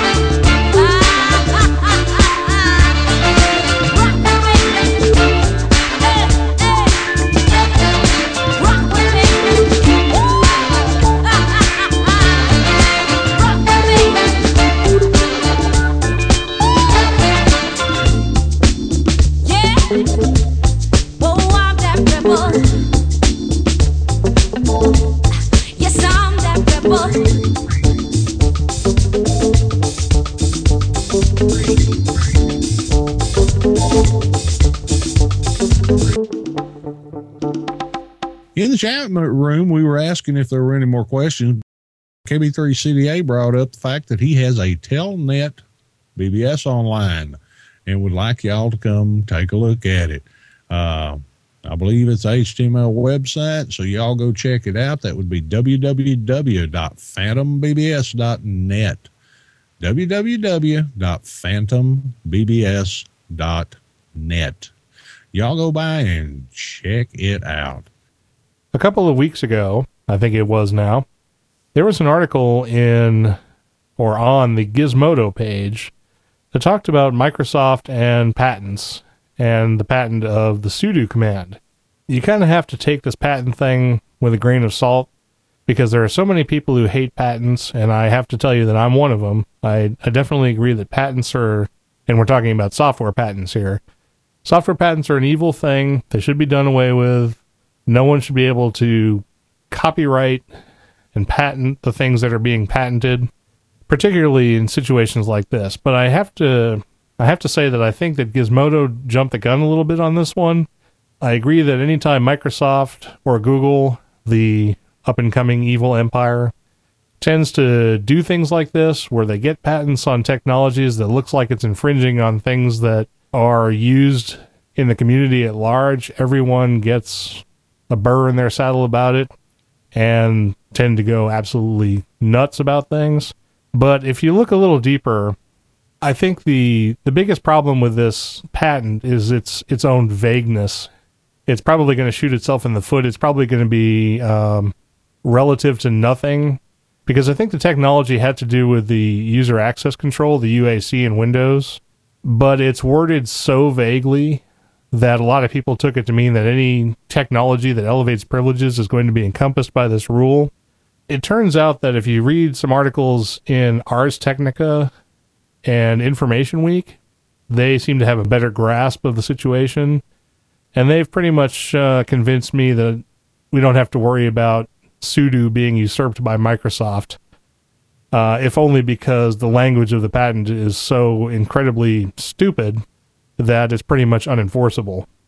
Yes, I'm that rebel. In the chat room, we were asking if there were any more questions. K B three C D A brought up the fact that he has a Telnet B B S online and would like y'all to come take a look at it. Uh, I believe it's a H T M L website, so y'all go check it out. That would be w w w dot phantom b b s dot net. w w w dot phantom b b s dot net. Y'all go by and check it out. A couple of weeks ago, I think it was now, there was an article in or on the Gizmodo page that talked about Microsoft and patents and the patent of the sudo command. You kind of have to take this patent thing with a grain of salt because there are so many people who hate patents, and I have to tell you that I'm one of them. I, I definitely agree that patents are, and we're talking about software patents here, software patents are an evil thing. They should be done away with. No one should be able to copyright and patent the things that are being patented, particularly in situations like this. But I have to I have to say that I think that Gizmodo jumped the gun a little bit on this one. I agree that anytime Microsoft or Google, the up-and-coming evil empire, tends to do things like this, where they get patents on technologies that looks like it's infringing on things that are used in the community at large, everyone gets a burr in their saddle about it and tend to go absolutely nuts about things. But if you look a little deeper, I think the the biggest problem with this patent is its its own vagueness. It's probably going to shoot itself in the foot. It's probably going to be um, relative to nothing, because I think the technology had to do with the user access control, the U A C in Windows, but it's worded so vaguely that a lot of people took it to mean that any technology that elevates privileges is going to be encompassed by this rule. It turns out that if you read some articles in Ars Technica and Information Week, they seem to have a better grasp of the situation, and they've pretty much uh, convinced me that we don't have to worry about sudo being usurped by Microsoft, uh, if only because the language of the patent is so incredibly stupid that it's pretty much unenforceable.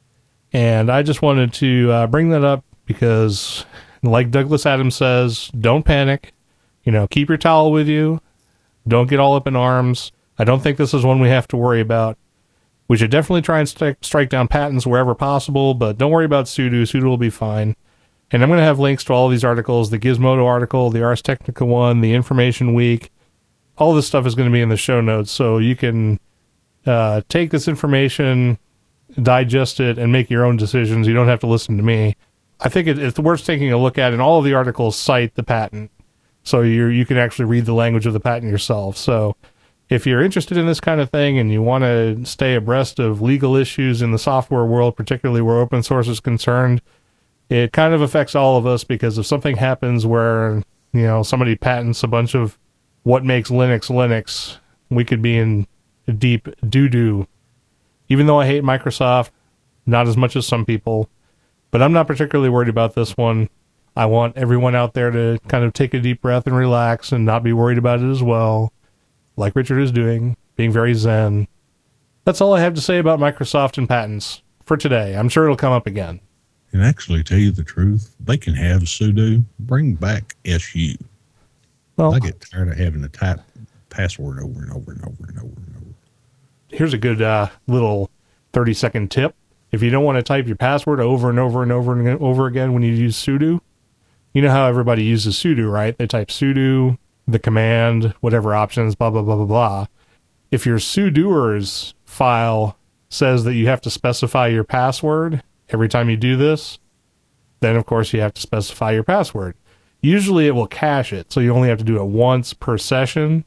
And I just wanted to uh, bring that up because, like Douglas Adams says, don't panic. You know, keep your towel with you. Don't get all up in arms. I don't think this is one we have to worry about. We should definitely try and st- strike down patents wherever possible, but don't worry about sudo. Sudo will be fine. And I'm going to have links to all of these articles, the Gizmodo article, the Ars Technica one, the Information Week. All this stuff is going to be in the show notes, so you can uh, take this information, digest it, and make your own decisions. You don't have to listen to me. I think it, it's worth taking a look at, and all of the articles cite the patent, so you you can actually read the language of the patent yourself. So if you're interested in this kind of thing and you want to stay abreast of legal issues in the software world, particularly where open source is concerned, it kind of affects all of us, because if something happens where, you know, somebody patents a bunch of what makes Linux Linux, we could be in deep doo-doo. Even though I hate Microsoft, not as much as some people, but I'm not particularly worried about this one. I want everyone out there to kind of take a deep breath and relax and not be worried about it as well, like Richard is doing, being very zen. That's all I have to say about Microsoft and patents for today. I'm sure it'll come up again. And actually, tell you the truth, they can have sudo. Bring back S U. Well, I get tired of having to type password over and over and over and over and over. Here's a good uh, little thirty-second tip. If you don't want to type your password over and over and over and over again when you use sudo, you know how everybody uses sudo, right? They type sudo, the command, whatever options, blah, blah, blah, blah, blah. If your sudoers file says that you have to specify your password every time you do this, then of course you have to specify your password. Usually it will cache it, so you only have to do it once per session,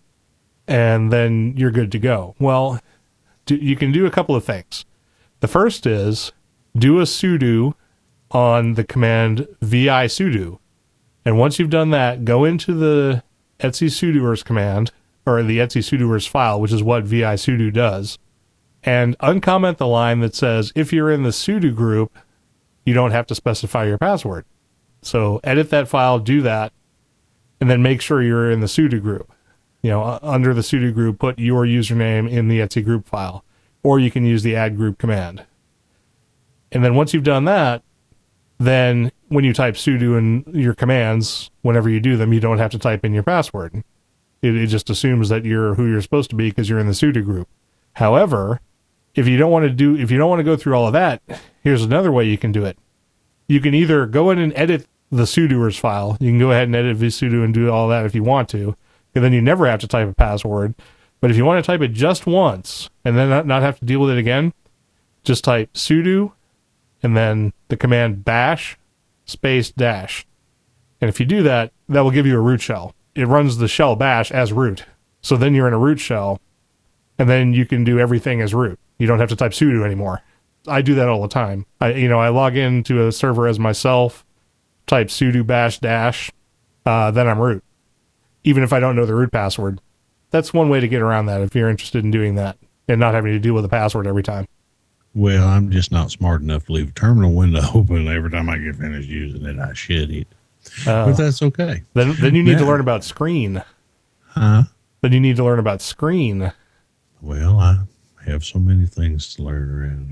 and then you're good to go. Well, do, you can do a couple of things. The first is do a sudo on the command vi sudo, and once you've done that, go into the etc sudoers command, or the etc sudoers file, which is what vi sudo does, and uncomment the line that says, if you're in the sudo group, you don't have to specify your password. So edit that file, do that, and then make sure you're in the sudo group. You know, under the sudo group, put your username in the etc group file, or you can use the add group command. And then once you've done that, then when you type sudo in your commands, whenever you do them, you don't have to type in your password. It, it just assumes that you're who you're supposed to be because you're in the sudo group. However, if you don't want to do, if you don't want to go through all of that, here's another way you can do it. You can either go in and edit the sudoers file. You can go ahead and edit vsudo and do all that if you want to, and then you never have to type a password. But if you want to type it just once and then not, not have to deal with it again, just type sudo and then the command bash space dash. And if you do that, that will give you a root shell. It runs the shell bash as root. So then you're in a root shell, and then you can do everything as root. You don't have to type sudo anymore. I do that all the time. I, you know, I log into a server as myself, type sudo bash dash, uh, then I'm root, even if I don't know the root password. That's one way to get around that if you're interested in doing that and not having to deal with a password every time. Well, I'm just not smart enough to leave a terminal window open every time I get finished using it. I should eat. Uh, but that's okay. Then, then you need yeah. to learn about screen. Huh? Then you need to learn about screen. Well, I have so many things to learn around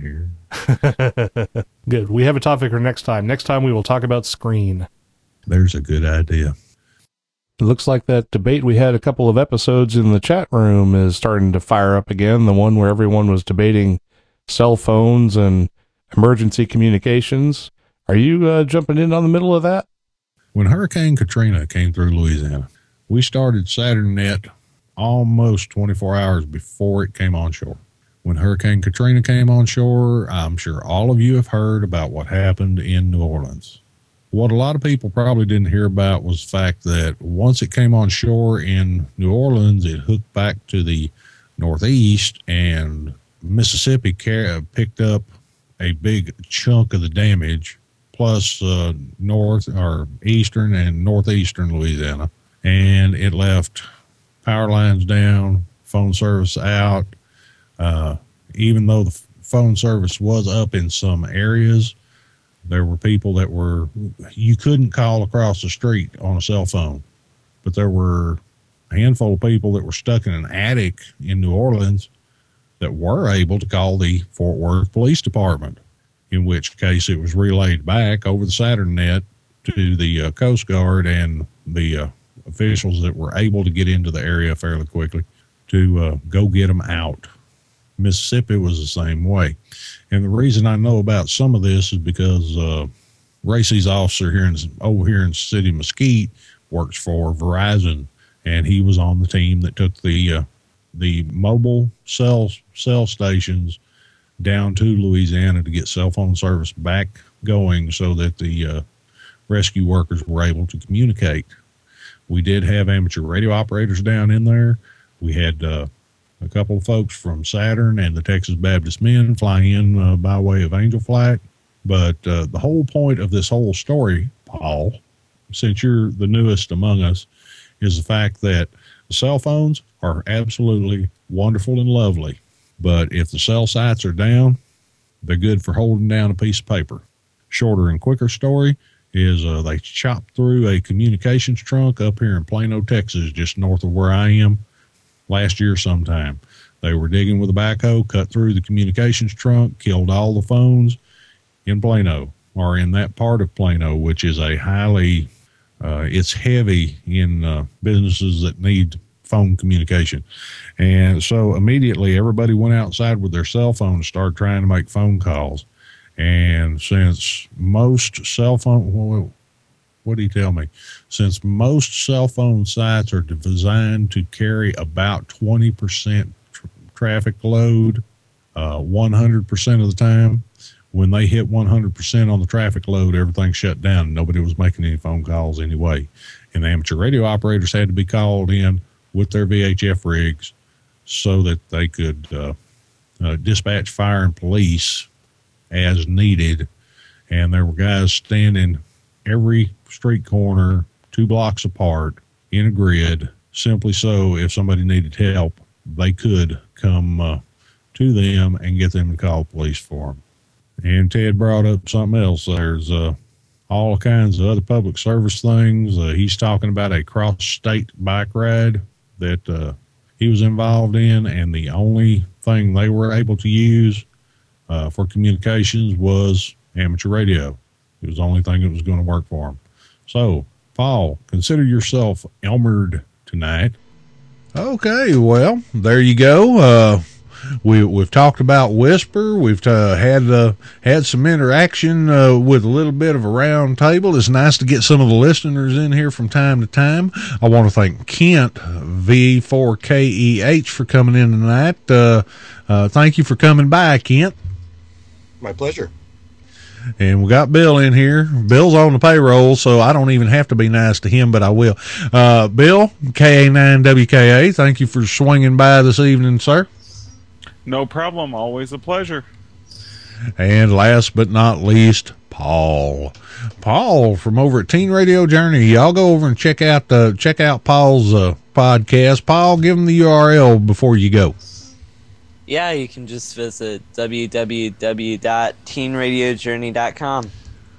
here. Good. We have a topic for next time. Next time we will talk about screen. There's a good idea. It looks like that debate we had a couple of episodes in the chat room is starting to fire up again. The one where everyone was debating cell phones and emergency communications. Are you uh, jumping in on the middle of that? When Hurricane Katrina came through Louisiana, we started SaturnNet almost twenty-four hours before it came on shore. When Hurricane Katrina came on shore, I'm sure all of you have heard about what happened in New Orleans. What a lot of people probably didn't hear about was the fact that once it came on shore in New Orleans, it hooked back to the northeast, and Mississippi car- picked up a big chunk of the damage, plus uh, north or eastern and northeastern Louisiana, and it left power lines down, phone service out. Uh, even though the phone service was up in some areas, there were people that were, you couldn't call across the street on a cell phone, but there were a handful of people that were stuck in an attic in New Orleans that were able to call the Fort Worth Police Department. in which case it was relayed back over the Saturn net to the uh, Coast Guard and the uh, officials that were able to get into the area fairly quickly to uh, go get them out. Mississippi was the same way. And the reason I know about some of this is because uh, Racy's officer here in, over here in City Mesquite works for Verizon, and he was on the team that took the uh, the mobile cell cell stations down to Louisiana to get cell phone service back going so that the uh, rescue workers were able to communicate. We did have amateur radio operators down in there. We had uh, a couple of folks from Saturn and the Texas Baptist Men fly in uh, by way of Angel Flight. But uh, the whole point of this whole story, Paul, since you're the newest among us, is the fact that the cell phones are absolutely wonderful and lovely. But if the cell sites are down, they're good for holding down a piece of paper. Shorter and quicker story is uh, they chopped through a communications trunk up here in Plano, Texas, just north of where I am, last year sometime. They were digging with a backhoe, cut through the communications trunk, killed all the phones in Plano, or in that part of Plano, which is a highly, uh, it's heavy in uh, businesses that need phone communication. And so immediately everybody went outside with their cell phone and started trying to make phone calls. And since most cell phone, well, what did he tell me? Since most cell phone sites are designed to carry about twenty percent tr- traffic load, uh, one hundred percent of the time, when they hit one hundred percent on the traffic load, everything shut down and nobody was making any phone calls anyway. And the amateur radio operators had to be called in with their V H F rigs so that they could uh, uh, dispatch fire and police as needed. And there were guys standing every street corner, two blocks apart in a grid, simply so if somebody needed help, they could come uh, to them and get them to call police for them. And Ted brought up something else. There's uh, all kinds of other public service things. Uh, he's talking about a cross-state bike ride that uh, he was involved in, and the only thing they were able to use uh, for communications was amateur radio. It was the only thing that was going to work for him. So, Paul, consider yourself Elmered tonight. Okay, well, there you go. Uh, we, we've talked about Whisper. We've uh, had uh, had some interaction uh, with a little bit of a round table. It's nice to get some of the listeners in here from time to time. I want to thank Kent, V four K E H, for coming in tonight. Uh, uh, thank you for coming by, Kent. My pleasure. And we got Bill in here. Bill's on the payroll, so I don't even have to be nice to him, but I will. Uh, Bill, K A nine W K A, thank you for swinging by this evening, sir. No problem. Always a pleasure. And last but not least, Paul. Paul from over at Teen Radio Journey. Y'all go over and check out the check out Paul's uh, podcast. Paul, give him the U R L before you go. Yeah, you can just visit w w w dot teen radio journey dot com.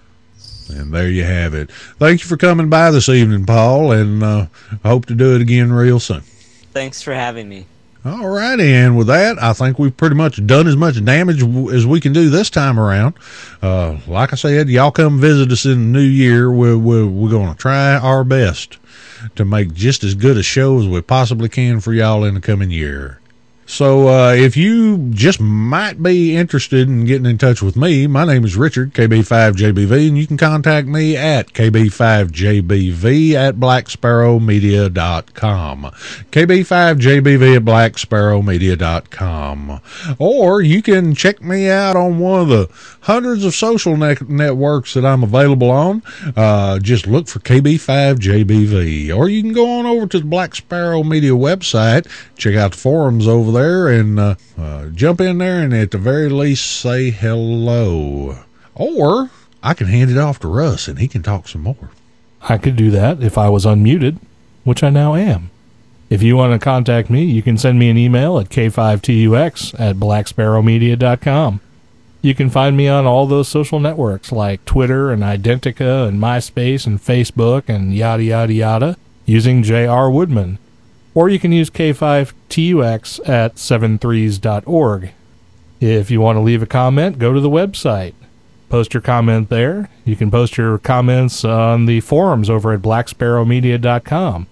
And there you have it. Thank you for coming by this evening, Paul, and uh, I hope to do it again real soon. Thanks for having me. All righty, and with that, I think we've pretty much done as much damage as we can do this time around. Uh, like I said, y'all come visit us in the new year. We're, we're, we're going to try our best to make just as good a show as we possibly can for y'all in the coming year. So uh, if you just might be interested in getting in touch with me, my name is Richard, K B five J B V, and you can contact me at K B five J B V at black sparrow media dot com. K B five J B V at black sparrow media dot com. Or you can check me out on one of the hundreds of social ne- networks that I'm available on. Uh, just look for K B five J B V. Or you can go on over to the Black Sparrow Media website, check out the forums over there, and uh, uh, jump in there and at the very least say hello. Or I can hand it off to Russ and he can talk some more. I could do that if I was unmuted, which I now am. If you want to contact me, you can send me an email at k five tux at black sparrow media dot com. You can find me on all those social networks like Twitter and Identica and MySpace and Facebook and yada yada yada using J R Woodman. Or you can use K five tux at seven threes dot org. If you want to leave a comment, go to the website. post your comment there. You can post your comments on the forums over at black sparrow media dot com.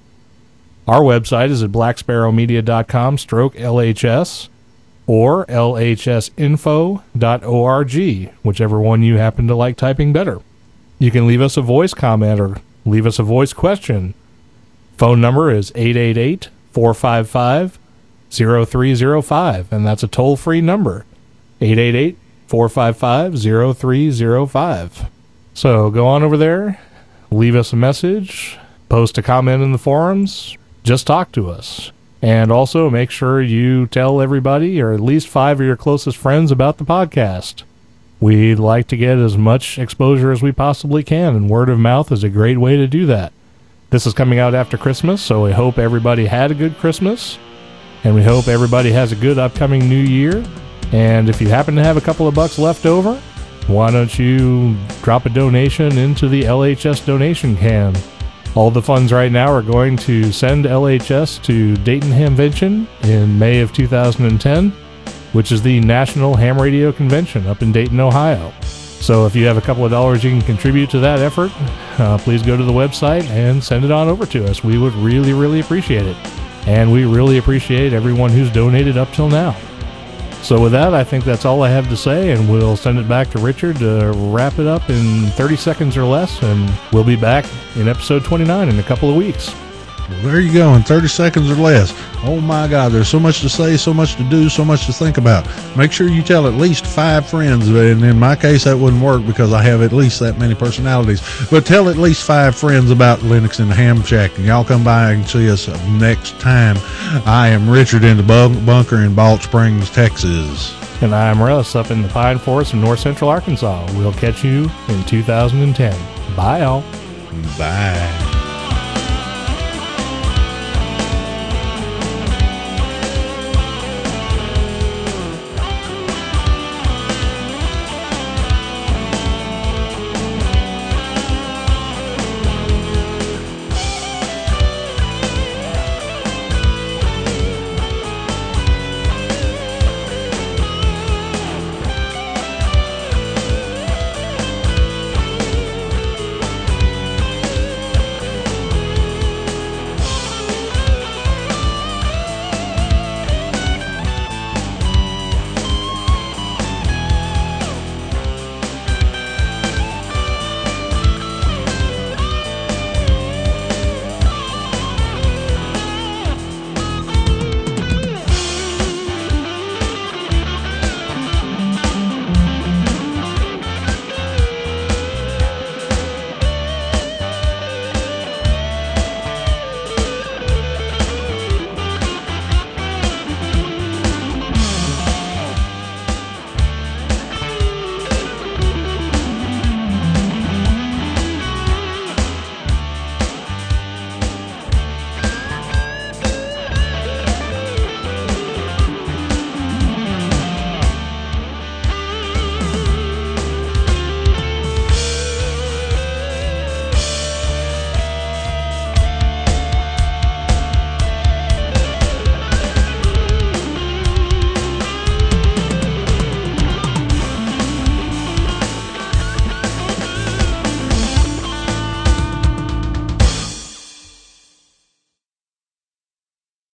Our website is at black sparrow media dot com stroke L H S or L H S info dot org, whichever one you happen to like typing better. You can leave us a voice comment or leave us a voice question. Phone number is eight eight eight, four five five, zero three zero five, and that's a toll-free number, eight eight eight, four five five, zero three zero five. So go on over there, leave us a message, post a comment in the forums, just talk to us. And also make sure you tell everybody, or at least five of your closest friends, about the podcast. We'd like to get as much exposure as we possibly can, and word of mouth is a great way to do that. This is coming out after Christmas, so we hope everybody had a good Christmas, and we hope everybody has a good upcoming new year. And if you happen to have a couple of bucks left over, why don't you drop a donation into the L H S donation can? All the funds right now are going to send L H S to Dayton Hamvention in May of two thousand ten, which is the National Ham Radio Convention up in Dayton, Ohio. So if you have a couple of dollars you can contribute to that effort, uh, please go to the website and send it on over to us. We would really, really appreciate it. And we really appreciate everyone who's donated up till now. So with that, I think that's all I have to say, and we'll send it back to Richard to wrap it up in thirty seconds or less, and we'll be back in episode twenty-nine in a couple of weeks. Well, there you go, in thirty seconds or less. Oh my God, there's so much to say, so much to do, so much to think about. Make sure you tell at least five friends, and in my case that wouldn't work because I have at least that many personalities, but tell at least five friends about Linux in the Ham Shack, and y'all come by and see us next time. I am Richard in the bunk- bunker in Balch Springs, Texas. And I'm Russ up in the Pine Forest of North Central Arkansas. We'll catch you in two thousand ten. Bye, all. Bye.